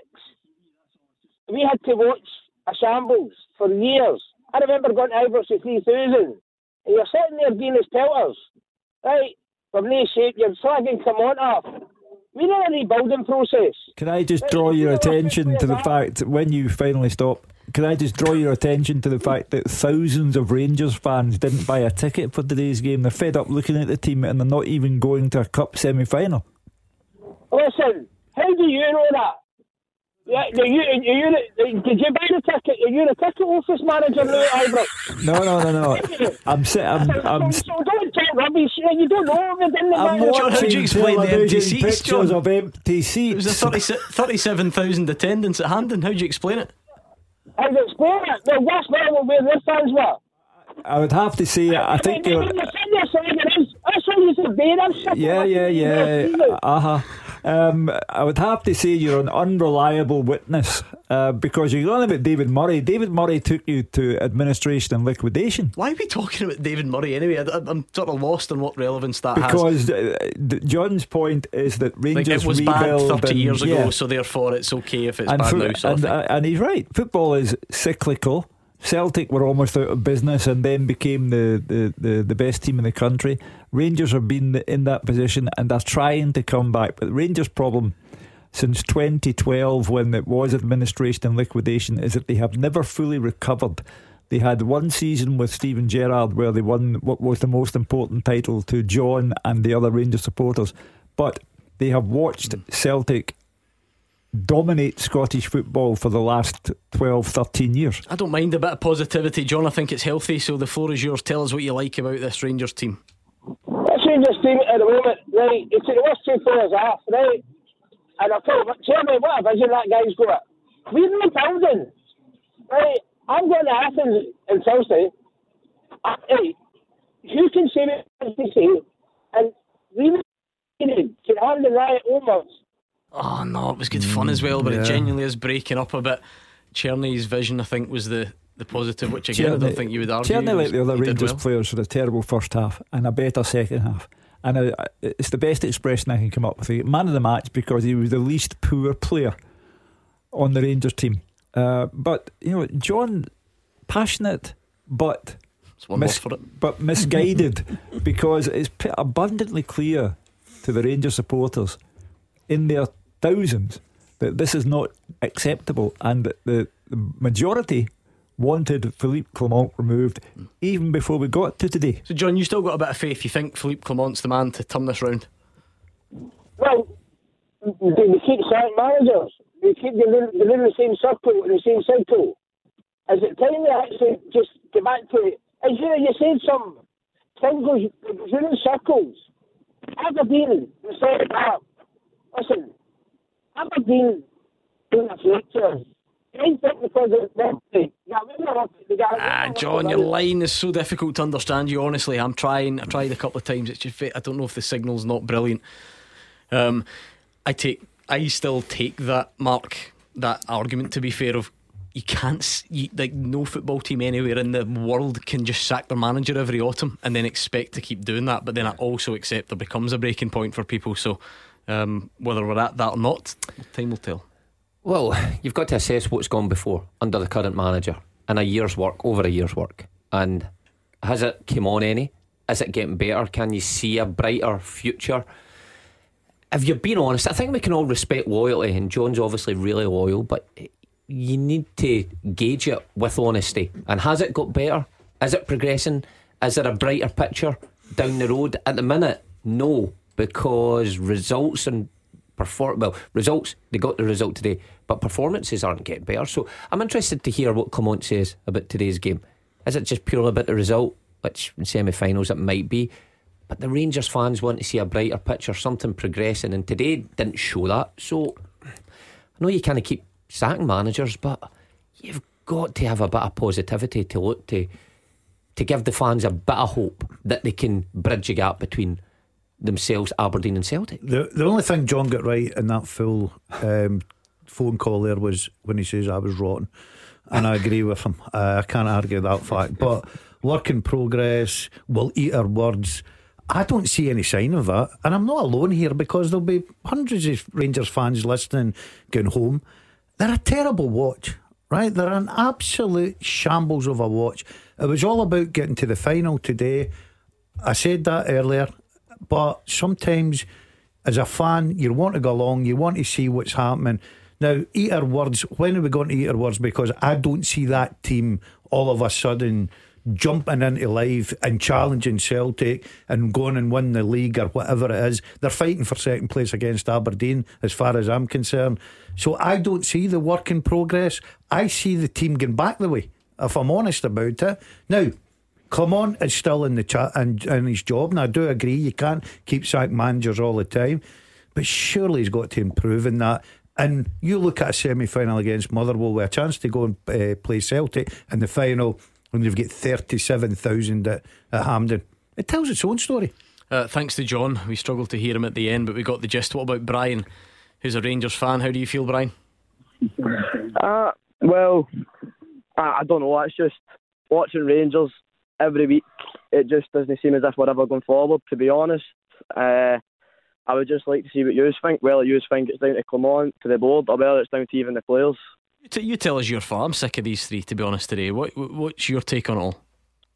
we had to watch a shambles for years. I remember going to Ibrox in three thousand, and you're sitting there being as pelters, right? From no shape, you're slagging come on off. We're in a rebuilding process. Can I just draw your attention to the fact that when you finally stop, can I just draw your attention to the fact that thousands of Rangers fans didn't buy a ticket for today's game? They're fed up looking at the team and they're not even going to a cup semi-final. Listen, how do you know that? Yeah, you, you, you, did you buy the ticket? Are you the ticket office manager now at Ibrox? No, no, no, no. I'm sitting. I'm. I'm so, so don't talk rubbish. You don't know everything about I'm it. John, how do you explain the empty seats, pictures John? of empty seats. It was a thirty-seven thousand attendance at Hampden. How do you explain it? How do you explain it? Well, that's not where their fans were. I would have to say, I think you're. Yeah, yeah, yeah. Uh huh. Um, I would have to say you're an unreliable witness uh, because you're on about David Murray. David Murray took you to administration and liquidation. Why are we talking about David Murray anyway? I, I'm sort of lost on what relevance that because, has. Because uh, John's point is that Rangers like it was bad thirty and, years ago, yeah. so therefore it's okay if it's and bad fo- now. Sort and, of uh, and he's right. Football is cyclical. Celtic were almost out of business and then became the, the, the, the best team in the country. Rangers have been in that position and are trying to come back. But the Rangers' problem since twenty twelve, when it was administration and liquidation, is that they have never fully recovered. They had one season with Steven Gerrard where they won what was the most important title to John and the other Rangers supporters. But they have watched mm. Celtic dominate Scottish football for the last twelve, thirteen years. I don't mind a bit of positivity, John. I think it's healthy, so the floor is yours. Tell us what you like about this Rangers team. This Rangers team at the moment, right, it's the worst two players off, right? And I'll tell you what, tell me what a vision that guy's got. we're in building. Right, I'm going to Athens on Thursday. Uh, hey, you can say what you say, and we can hand the right onwards. Oh no, it was good fun as well, but yeah. it genuinely is breaking up a bit. Czerney's vision, I think, was the, the positive, which again Czerney, I don't think you would argue. Czerney, like the other he did Rangers well. players, had a terrible first half and a better second half. And uh, it's the best expression I can come up with. He man of the match because he was the least poor player on the Rangers team. Uh, but you know, John, passionate but It's one mis- word for it. but misguided because it's p- abundantly clear to the Rangers supporters in their thousands that this is not acceptable, and that the, the majority wanted Philippe Clement removed even before we got to today. So John, you still got a bit of faith? You think Philippe Clement's the man to turn this round? Well, they, they keep certain managers. They keep them in, they're in the same circle, in the same cycle. Is it time to actually just get back to it? As you know, you said some things goes you're in circles. Aberdeen, we set it up. Listen, Aberdeen in the future. I think because of the Ah, John, your line is so difficult to understand you. Honestly, I'm trying. I tried a couple of times. It's just I don't know if the signal's not brilliant. Um, I take. I still take that, Mark, that argument. To be fair, of you can't you, like no football team anywhere in the world can just sack their manager every autumn and then expect to keep doing that. But then I also accept there becomes a breaking point for people. So um, whether we're at that or not, time will tell. Well, you've got to assess what's gone before under the current manager and a year's work, over a year's work. And has it come on any? Is it getting better? Can you see a brighter future? If you're being honest, I think we can all respect loyalty, and John's obviously really loyal, but you need to gauge it with honesty. And has it got better? Is it progressing? Is there a brighter picture down the road? At the minute, no, because results and perform well results they got the result today, but performances aren't getting better. So I'm interested to hear what Clement says about today's game. Is it just purely about the result, which in semi-finals it might be, but the Rangers fans want to see a brighter picture, something progressing, and today didn't show that. So I know you kind of keep sacking managers, but you've got to have a bit of positivity to look to to give the fans a bit of hope that they can bridge a gap between themselves, Aberdeen and Celtic. The the only thing John got right in that full um, phone call there was when he says I was rotten, and I agree with him. uh, I can't argue that fact. But work in progress, we'll eat our words. I don't see any sign of that, and I'm not alone here because there'll be hundreds of Rangers fans listening going home. They're a terrible watch, right? They're an absolute shambles of a watch. It was all about getting to the final today. I said that earlier. But sometimes as a fan you want to go along, you want to see what's happening. Now, eat our words. When are we going to eat our words? Because I don't see that team all of a sudden jumping into life and challenging Celtic and going and win the league or whatever it is. They're fighting for second place against Aberdeen as far as I'm concerned. So I don't see the work in progress. I see the team going back the way, if I'm honest about it. Now, Clement is still in the chat and in his job, and I do agree you can't keep sacking managers all the time, but surely he's got to improve in that. And you look at a semi-final against Motherwell with a chance to go and uh, play Celtic in the final when you've got thirty-seven thousand at, at Hampden. It tells its own story. Uh, thanks to John. We struggled to hear him at the end, but we got the gist. What about Brian, who's a Rangers fan? How do you feel, Brian? Uh, well, I, I don't know. It's just watching Rangers every week. It just doesn't seem as if we're ever going forward, to be honest. Uh, I would just like to see what you think. Whether you think it's down to Clement, to the board, or whether it's down to even the players. You tell us your thought. I'm sick of these three, to be honest, today. What, what's your take on it all?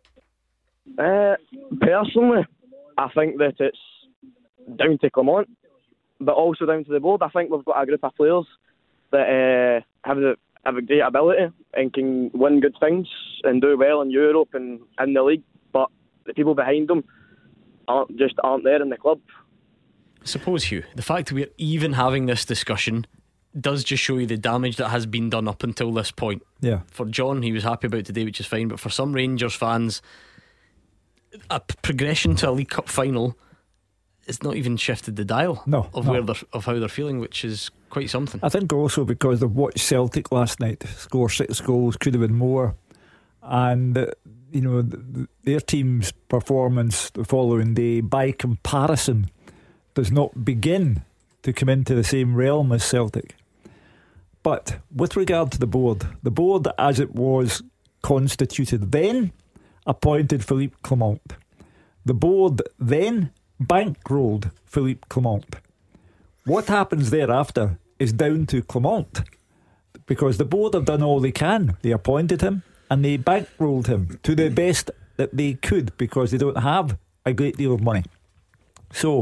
Uh, personally, I think that it's down to Clement, but also down to the board. I think we've got a group of players that uh, have the have a great ability and can win good things and do well in Europe and in the league, but the people behind them aren't just aren't there in the club. I suppose, Hugh, the fact that we're even having this discussion does just show you the damage that has been done up until this point. Yeah. For John, he was happy about today, which is fine, but for some Rangers fans, a p- progression to a League Cup final it's not even shifted the dial no, of no. where they're, of how they're feeling, which is quite something. I think also because they've watched Celtic last night score six goals, could have been more, and uh, you know th- their team's performance the following day, by comparison, does not begin to come into the same realm as Celtic. But with regard to the board, the board as it was constituted then appointed Philippe Clement. The board then bankrolled Philippe Clement. What happens thereafter is down to Clement, because the board have done all they can. They appointed him and they bankrolled him to the best that they could, because they don't have a great deal of money. So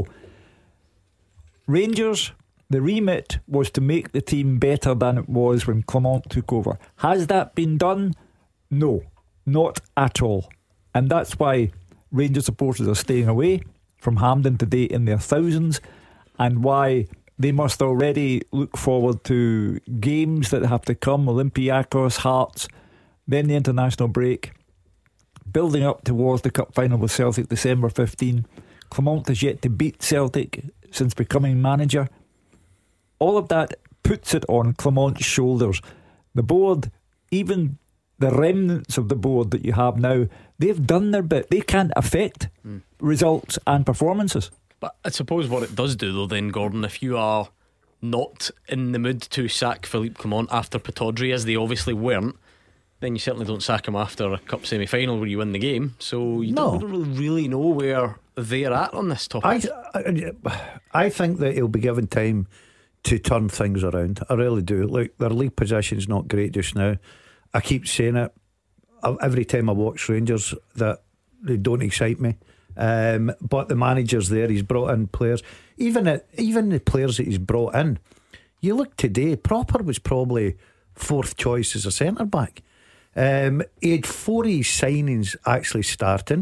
Rangers, the remit was to make the team better than it was when Clement took over. Has that been done? No, not at all. And that's why Rangers supporters are staying away from Hampden today in their thousands, and why they must already look forward to games that have to come: Olympiacos, Hearts, then the international break, building up towards the cup final with Celtic December fifteenth. Clement has yet to beat Celtic since becoming manager. All of that puts it on Clement's shoulders. The board, even the remnants of the board that you have now, they've done their bit. They can't affect mm. results and performances. But I suppose what it does do, though, then, Gordon, if you are not in the mood to sack Philippe Clement after Pataudry, as they obviously weren't, then you certainly don't sack him after a cup semi-final where you win the game. So you no. don't, don't really, really know where they're at on this topic. I, I, I think that he'll be given time to turn things around. I really do. Look, their league position's not great just now. I keep saying it every time I watch Rangers that they don't excite me. Um, but the manager's there. He's brought in players. Even at, even the players that he's brought in. You look today, Proper was probably fourth choice as a centre back. Um, he had four of his signings actually starting.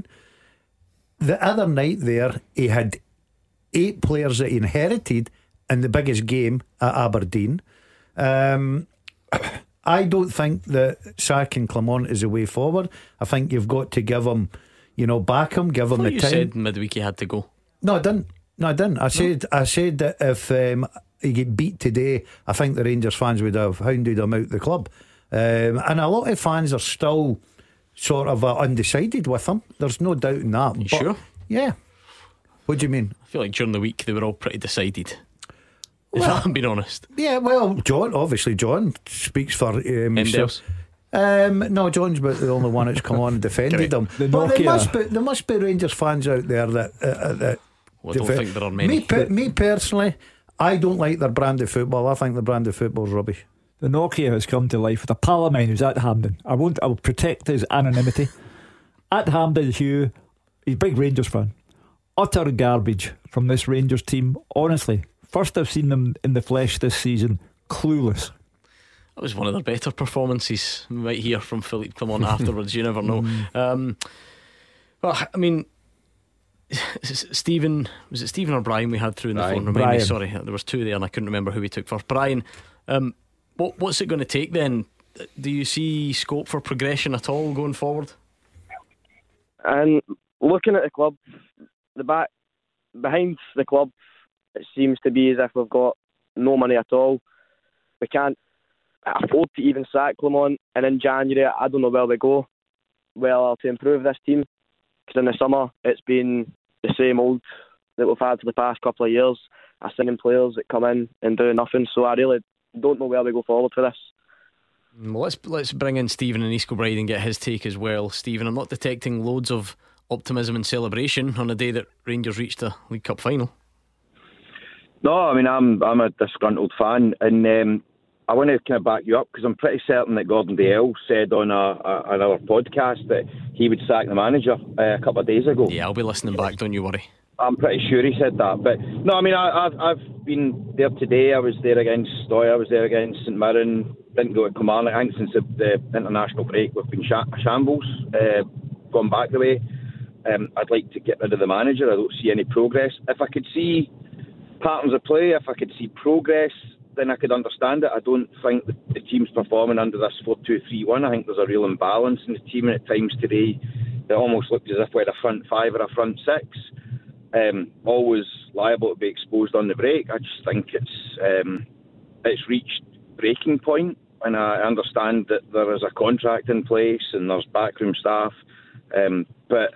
The other night there, he had eight players that he inherited in the biggest game at Aberdeen. Um, I don't think that sacking Clement is the way forward. I think you've got to give him, you know, back him, give him the you time. You said midweek he had to go. No, I didn't. No, I didn't. I said, no. I said that if um, he get beat today, I think the Rangers fans would have hounded him out the club. Um, and a lot of fans are still sort of uh, undecided with him. There's no doubt in that. You but, sure? Yeah. What do you mean? I feel like during the week they were all pretty decided. Well, if I'm being honest. Yeah, well, John, obviously, John speaks for um, himself. Um, no, John's about the only one that's come on and defended him. The but there Nokia. must be there must be Rangers fans out there that uh, that. Well, I don't defe- think there are many. Me, pe- me personally, I don't like their brand of football. I think the brand of football's rubbish. The Nokia has come to life with a pal of mine who's at Hampden. I won't. I will protect his anonymity. At Hampden, Hugh, he's a big Rangers fan. Utter garbage from this Rangers team. Honestly, first I've seen them in the flesh this season. Clueless. That was one of their better performances. We might hear from Philippe Clement afterwards. You never know. Um, well, I mean, Stephen, was it Stephen or Brian we had through in the Brian. phone? Remind Brian. me, sorry, there was two there and I couldn't remember who we took first. Brian, um, what what's it going to take then? Do you see scope for progression at all going forward? And looking at the club, the back behind the club, it seems to be as if we've got no money at all. We can't afford to even sack Clement, and in January I don't know where we go. Well, to improve this team, because in the summer it's been the same old that we've had for the past couple of years. I signing players that come in and do nothing, so I really don't know where we go forward for this. Well, let's let's bring in Stephen and East Kilbride and get his take as well. Stephen, I'm not detecting loads of optimism and celebration on the day that Rangers reached a League Cup final. No, I mean I'm I'm a disgruntled fan, and um, I want to kind of back you up because I'm pretty certain that Gordon Dalziel said on a, a, another podcast that he would sack the manager uh, a couple of days ago. Yeah, I'll be listening back. Don't you worry. I'm pretty sure he said that, but no, I mean I, I've I've been there today. I was there against Stoy. I was there against St Mirren. Didn't go to Kilmarnock. I think since the, the international break we've been sh- shambles. Uh, gone back the way. Um, I'd like to get rid of the manager. I don't see any progress. If I could see patterns of play, if I could see progress, then I could understand it. I don't think the, the team's performing under this four two three one. I think there's a real imbalance in the team, and at times today it almost looked as if we had a front five or a front six. Um, always liable to be exposed on the break. I just think it's um, it's reached breaking point, and I understand that there is a contract in place and there's backroom staff, um, but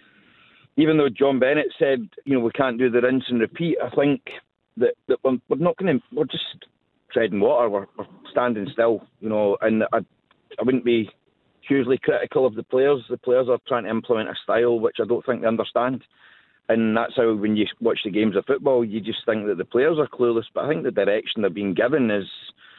even though John Bennett said, you know, we can't do the rinse and repeat, I think that, that we're, we're not going to, we're just treading water, we're, we're standing still, you know, and I, I wouldn't be hugely critical of the players. The players are trying to implement a style which I don't think they understand. And that's how, when you watch the games of football, you just think that the players are clueless, but I think the direction they're being given is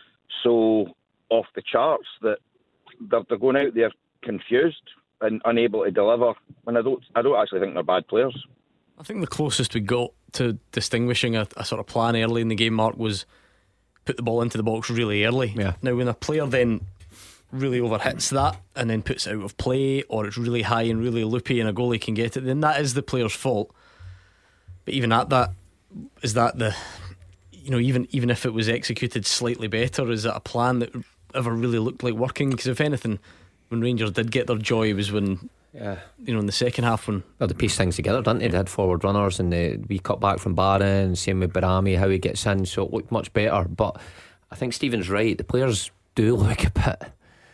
so off the charts that they're, they're going out there confused and unable to deliver, and I don't I don't actually think they're bad players. I think the closest we got to distinguishing a, a sort of plan early in the game, Mark, was put the ball into the box really early. Yeah. Now when a player then really overhits that and then puts it out of play, or it's really high and really loopy and a goalie can get it, then that is the player's fault. But even at that, is that the, you know, even even if it was executed slightly better, is that a plan that ever really looked like working? Because if anything, when Rangers did get their joy was when, yeah, you know, in the second half when, well, they pieced things together, didn't they? They had forward runners and the wee cut back from Barron, same with Barami, how he gets in, so it looked much better. But I think Stephen's right, the players do look a bit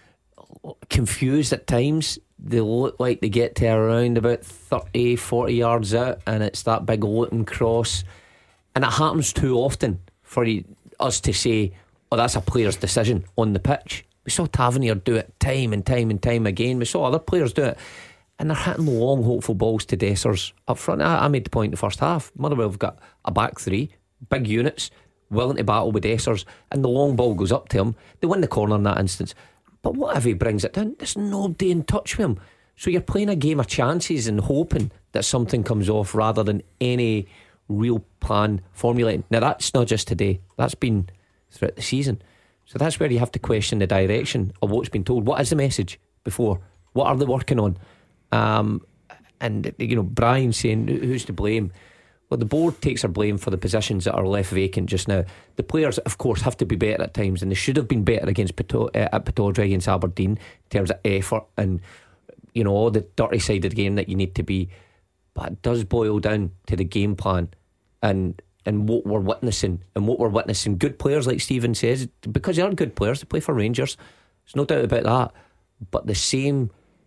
confused at times. They look like they get to around about thirty, forty yards out and it's that big looping cross, and it happens too often for us to say, oh, that's a player's decision on the pitch. We saw Tavernier do it time and time and time again. We saw other players do it, and they're hitting long, hopeful balls to Dessers up front. I, I made the point in the first half. Motherwell have got a back three, big units, willing to battle with Dessers, and the long ball goes up to him. They win the corner in that instance. But what if he brings it down? There's nobody in touch with him. So you're playing a game of chances and hoping that something comes off rather than any real plan formulating. Now that's not just today, that's been throughout the season. So that's where you have to question the direction of what's been told. What is the message before? What are they working on? Um, and, you know, Brian saying who's to blame? Well, the board takes their blame for the positions that are left vacant just now. The players, of course, have to be better at times, and they should have been better against Pato- uh, at Pittodrie against Aberdeen in terms of effort and, you know, all the dirty side of the game that you need to be. But it does boil down to the game plan and and what we're witnessing and what we're witnessing. Good players, like Stephen says, because they are good players, they play for Rangers, there's no doubt about that. But the same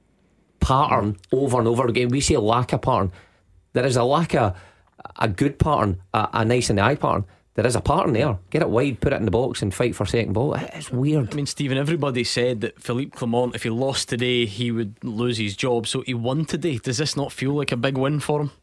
pattern over and over again. We see a lack of pattern. There is a lack of a good pattern, a, a nice in the eye pattern. There is a pattern there. Get it wide, put it in the box and fight for second ball. It's weird. I mean, Stephen, everybody said that Philippe Clement, if he lost today, he would lose his job. So he won today. Does this not feel like a big win for him?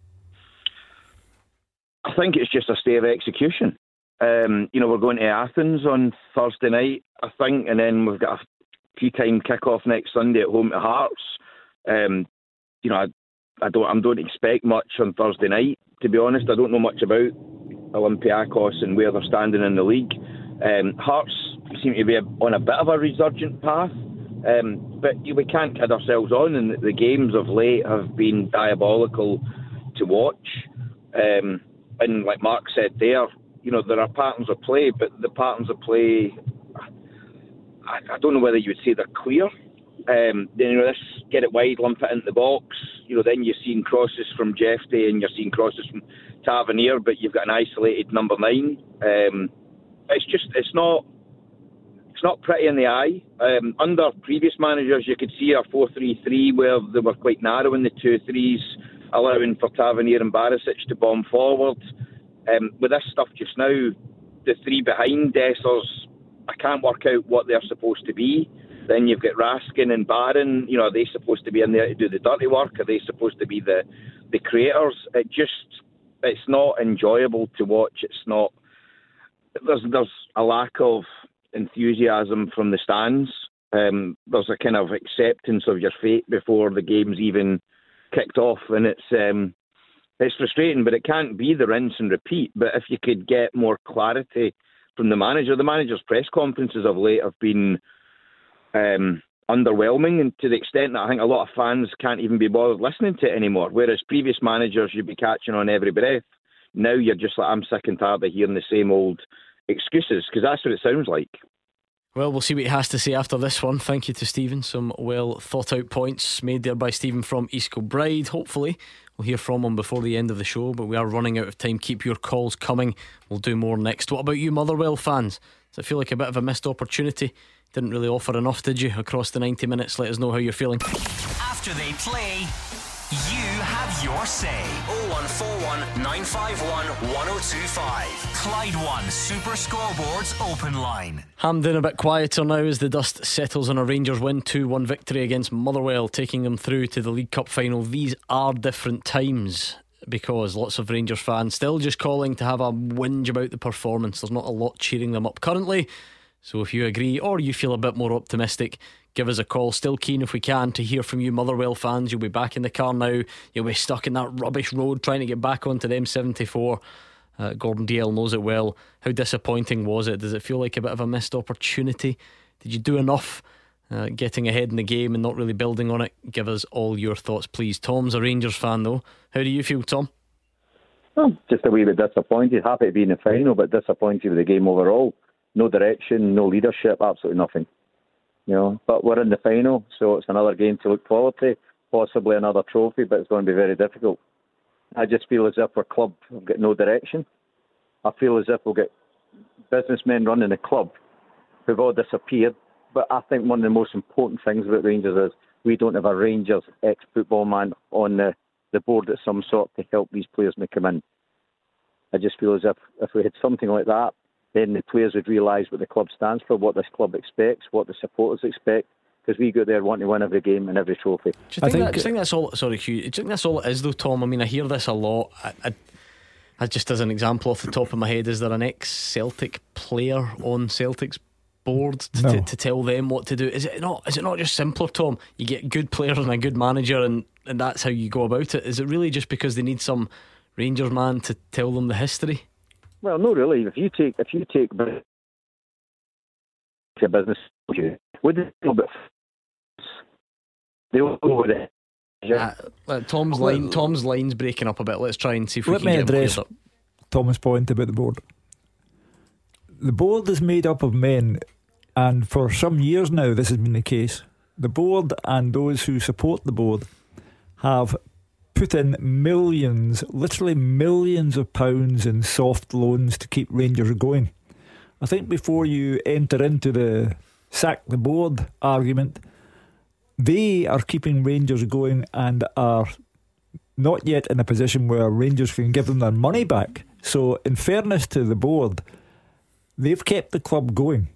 I think it's just a stay of execution. Um, you know, we're going to Athens on Thursday night, I think, and then we've got a few time kick-off next Sunday at home to Hearts. Um, you know, I, I don't, I don't expect much on Thursday night. To be honest, I don't know much about Olympiacos and where they're standing in the league. Um, Hearts seem to be on a bit of a resurgent path, um, but we can't kid ourselves on. And the games of late have been diabolical to watch. Um, and like Mark said there, you know, there are patterns of play, but the patterns of play, I, I don't know whether you would say they're clear. Um, then, you know, this get it wide, lump it into the box. You know, then you're seeing crosses from Jeffrey and you're seeing crosses from Tavernier, but you've got an isolated number nine. Um, it's just, it's not, it's not pretty in the eye. Um, under previous managers, you could see a four three three where they were quite narrow in the two threes, allowing for Tavernier and Barisic to bomb forward. Um, with this stuff just now, the three behind Dessers, I can't work out what they're supposed to be. Then you've got Raskin and Barron. You know, are they supposed to be in there to do the dirty work? Are they supposed to be the, the creators? It just, it's not enjoyable to watch. It's not, there's, there's a lack of enthusiasm from the stands. Um, there's a kind of acceptance of your fate before the game's even kicked off, and it's um, it's frustrating, but it can't be the rinse and repeat. But if you could get more clarity from the manager, the manager's press conferences of late have been um, underwhelming, and to the extent that I think a lot of fans can't even be bothered listening to it anymore. Whereas previous managers, you'd be catching on every breath. Now you're just like, I'm sick and tired of hearing the same old excuses, because that's what it sounds like. Well, we'll see what he has to say after this one. Thank you to Stephen. Some well thought out points made there by Stephen from East Kilbride. Hopefully We'll hear from him before the end of the show, but we are running out of time. Keep your calls coming. We'll do more next. What about you Motherwell fans? Does it feel like a bit of a missed opportunity? Didn't really offer enough, did you, across the ninety minutes? Let us know how you're feeling. After they play, you have your say. oh one four one, nine five one, one oh two five. Clyde One Super Scoreboards open line. Hampden a bit quieter now as the dust settles on a Rangers win. two one victory against Motherwell, taking them through to the League Cup final. These are different times, because lots of Rangers fans still just calling to have a whinge about the performance. There's not a lot cheering them up currently. So if you agree or you feel a bit more optimistic, give us a call. Still keen, if we can, to hear from you Motherwell fans. You'll be back in the car now. You'll be stuck in that rubbish road trying to get back onto the M seventy-four. uh, Gordon D L knows it well. How disappointing was it? Does it feel like a bit of a missed opportunity? Did you do enough uh, getting ahead in the game and not really building on it? Give us all your thoughts, please. Tom's a Rangers fan though. How do you feel, Tom? Well, just a wee bit disappointed. Happy to be in the final, but disappointed with the game overall. No direction, no leadership, absolutely nothing. You know, but we're in the final, so it's another game to look forward to. Possibly another trophy, but it's going to be very difficult. I just feel as if our club have got no direction. I feel as if we'll get businessmen running the club who've all disappeared. But I think one of the most important things about Rangers is we don't have a Rangers ex-football man on the, the board of some sort to help these players may come in. I just feel as if if we had something like that, then the players would realise what the club stands for, what this club expects, what the supporters expect, because we go there wanting to win every game and every trophy. Do you think, I think, that, do you think that's all? Sorry, Hugh. Do you think that's all it is, though, Tom? I mean, I hear this a lot. I, I, I just as an example off the top of my head, is there an ex-Celtic player on Celtic's board to, no. to, to tell them what to do? Is it not? Is it not just simpler, Tom? You get good players and a good manager, and, and that's how you go about it. Is it really just because they need some Rangers man to tell them the history? Well, no, really. If you take if you take a business, would it a bit? They all go with it. Uh, uh, Tom's line, Tom's line's breaking up a bit. Let's try and see if we Let can me get address him up. Thomas' point about the board. The board is made up of men, and for some years now this has been the case. The board and those who support the board have put in millions, literally millions of pounds in soft loans to keep Rangers going. I think before you enter into the sack the board argument, they are keeping Rangers going and are not yet in a position where Rangers can give them their money back. So in fairness to the board, they've kept the club going.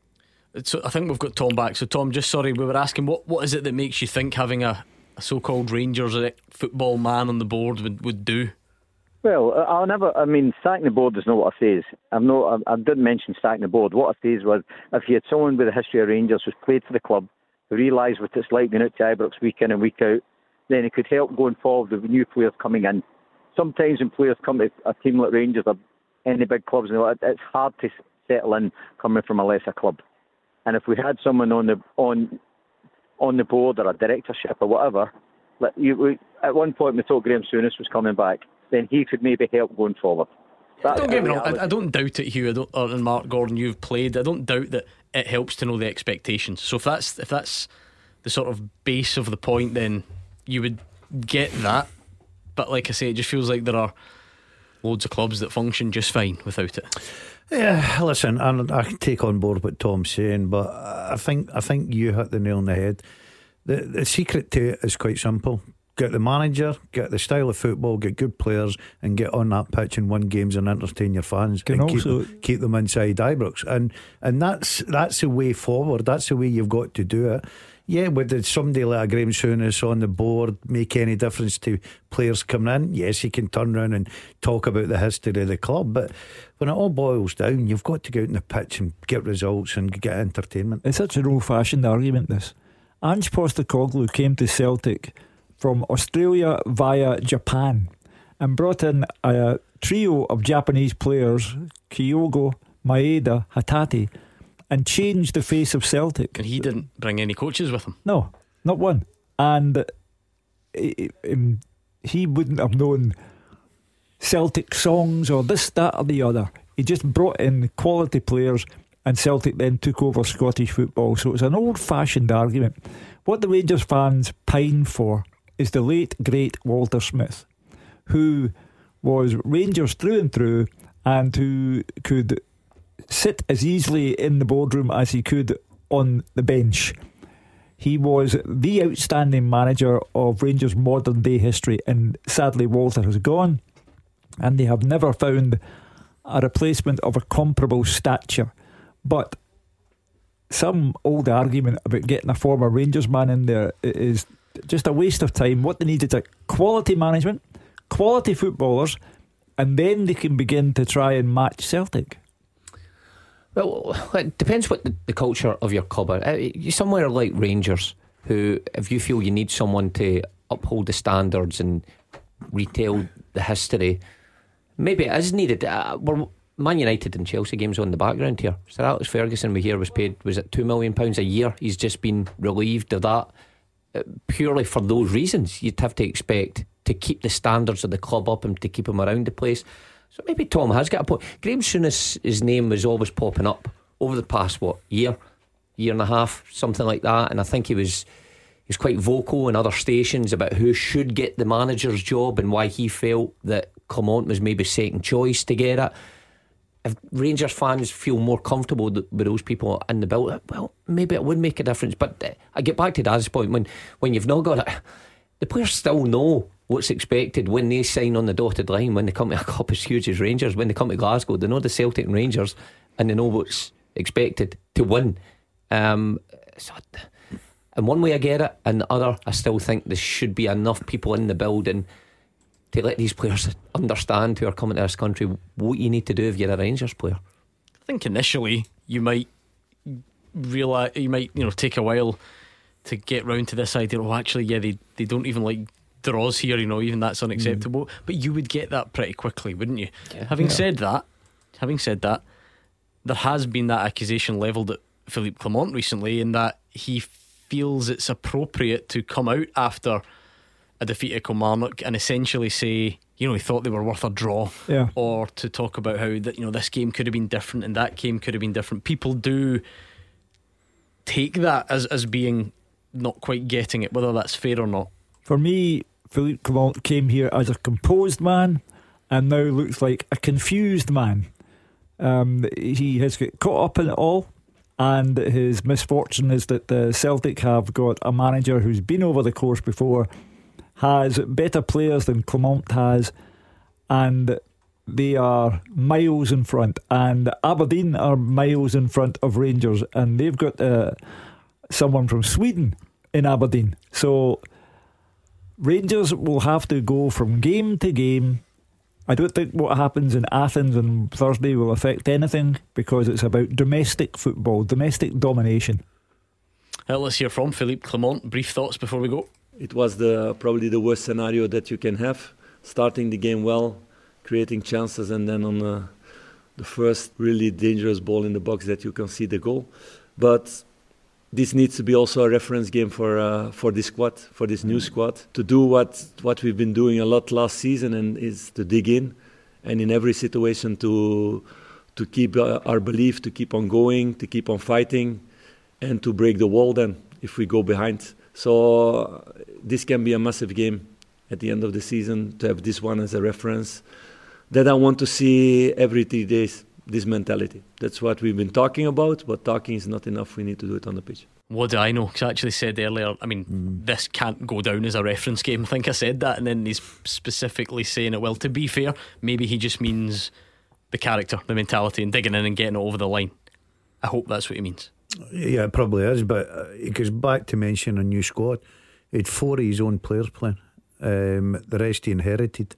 So I think we've got Tom back. So Tom, just sorry, we were asking what, what is it that makes you think having a a so-called Rangers football man on the board would, would do? Well, I'll never. I mean, sacking the board is not what I say. I've no. I, I didn't mention sacking the board. What I say was, if you had someone with a history of Rangers who's played for the club, who realised what it's like being out to Ibrox week in and week out, then it could help going forward with new players coming in. Sometimes when players come to a team like Rangers or any big clubs, it's hard to settle in coming from a lesser club. And if we had someone on the on on the board or a directorship or whatever, like you, we, at one point we thought Graham Souness was coming back, then he could maybe help going forward. That, don't get me wrong, I, I don't doubt it, Hugh. I don't, or, and Mark Gordon, you've played. I don't doubt that it helps to know the expectations. So if that's if that's the sort of base of the point, then you would get that. But like I say, it just feels like there are loads of clubs that function just fine without it. Yeah, listen, and I can take on board what Tom's saying, but I think I think you hit the nail on the head. The the secret to it is quite simple. Get the manager, get the style of football, get good players, and get on that pitch and win games and entertain your fans. Can and also keep, keep them inside Ibrox, and and that's that's the way forward. That's the way you've got to do it. Yeah, would somebody like a Graham Souness on the board make any difference to players coming in? Yes, he can turn around and talk about the history of the club, but when it all boils down, you've got to go out on the pitch and get results and get entertainment. It's such an old-fashioned argument, this. Ange Postecoglou came to Celtic from Australia via Japan and brought in a trio of Japanese players, Kyogo, Maeda, Hatate, and changed the face of Celtic. And he didn't bring any coaches with him? No, not one. And um, he wouldn't have known Celtic songs or this, that or the other. He just brought in quality players, and Celtic then took over Scottish football. So it's an old-fashioned argument. What the Rangers fans pine for is the late great Walter Smith, who was Rangers through and through, and who could sit as easily in the boardroom as he could on the bench. He was the outstanding manager of Rangers' modern day history, and sadly Walter has gone, and they have never found a replacement of a comparable stature. But some old argument about getting a former Rangers man in there is just a waste of time. What they need is a quality management, quality footballers, and then they can begin to try and match Celtic. Well, it depends what the, the culture of your club is. Somewhere like Rangers, who, if you feel you need someone to uphold the standards and retell the history, maybe it is needed. Uh, we're Man United and Chelsea games on the background here. Sir Alex Ferguson, we hear, was paid, was it two million pounds a year? He's just been relieved of that. Uh, purely for those reasons, you'd have to expect to keep the standards of the club up and to keep him around the place. So maybe Tom has got a point. Graham Souness, his name was always popping up over the past, what, year, year and a half, something like that. And I think he was he was quite vocal in other stations about who should get the manager's job and why he felt that Clement was maybe second choice to get it. If Rangers fans feel more comfortable with those people in the build, well, maybe it would make a difference. But uh, I get back to Dad's point, when, when you've not got it, the players still know what's expected when they sign on the dotted line. When they come to a club as huge as Rangers, when they come to Glasgow, they know the Celtic and Rangers, and they know what's expected to win. Um, so, in one way I get it, and the other I still think there should be enough people in the building to let these players understand who are coming to this country what you need to do if you're a Rangers player. I think initially you might realise, you might, you know, take a while to get round to this idea. Oh, actually, yeah, they, they don't even like draws here, you know, even that's unacceptable. Mm. But you would get that pretty quickly, wouldn't you? Yeah. Having yeah. said that, having said that, there has been that accusation levelled at Philippe Clement recently, in that he feels it's appropriate to come out after a defeat at Kilmarnock and essentially say, you know, he thought they were worth a draw, yeah. or to talk about how that, you know, this game could have been different and that game could have been different. People do take that as, as being not quite getting it, whether that's fair or not. For me, Philippe Clement came here as a composed man and now looks like a confused man. Um, he has got caught up in it all, and his misfortune is that the Celtic have got a manager who's been over the course before, has better players than Clement has, and they are miles in front, and Aberdeen are miles in front of Rangers, and they've got uh, someone from Sweden in Aberdeen. So Rangers will have to go from game to game. I don't think what happens in Athens on Thursday will affect anything, because it's about domestic football, domestic domination. Uh, let's hear from Philippe Clement. Brief thoughts before we go. It was the probably the worst scenario that you can have. Starting the game well, creating chances, and then on the, the first really dangerous ball in the box that you can see the goal. But this needs to be also a reference game for uh, for this squad, for this new squad, to do what what we've been doing a lot last season, and is to dig in, and in every situation to to keep uh, our belief, to keep on going, to keep on fighting, and to break the wall then if we go behind. So uh, this can be a massive game at the end of the season, to have this one as a reference. That I want to see every three days, this mentality. That's what we've been talking about, but talking is not enough. We need to do it on the pitch. What do I know? Because I actually said earlier, I mean, mm. this can't go down as a reference game. I think I said that, and then he's specifically saying it. Well, to be fair, maybe he just means the character, the mentality, and digging in and getting it over the line. I hope that's what he means. Yeah, it probably is, but uh, it goes back to mention a new squad. He had four of his own players playing, um, the rest he inherited.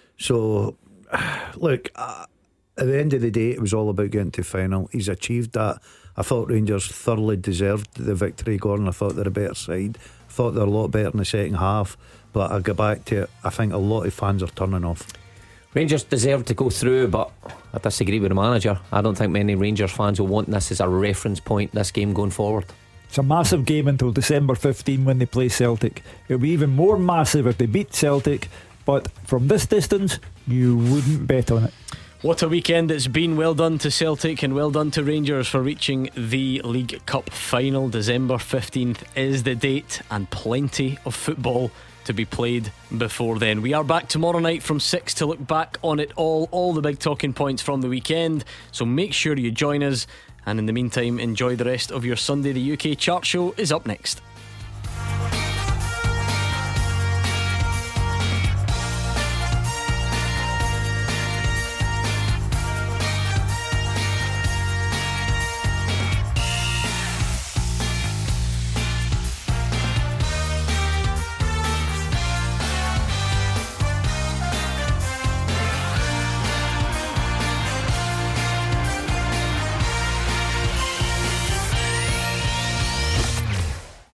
So, look, uh, at the end of the day, it was all about getting to final. He's achieved that. I thought Rangers thoroughly deserved the victory, Gordon. I thought they're a better side. I thought they're a lot better in the second half. But I go back to it, I think a lot of fans are turning off. Rangers deserve to go through, but I disagree with the manager. I don't think many Rangers fans will want this as a reference point, this game going forward. It's a massive game until December fifteenth when they play Celtic. It'll be even more massive if they beat Celtic, but from this distance you wouldn't bet on it. What a weekend it's been. Well done to Celtic and well done to Rangers for reaching the League Cup final. December fifteenth is the date, and plenty of football to be played before then. We are back tomorrow night from six to look back on it all, all the big talking points from the weekend. So make sure you join us, and in the meantime, enjoy the rest of your Sunday. The U K Chart Show is up next.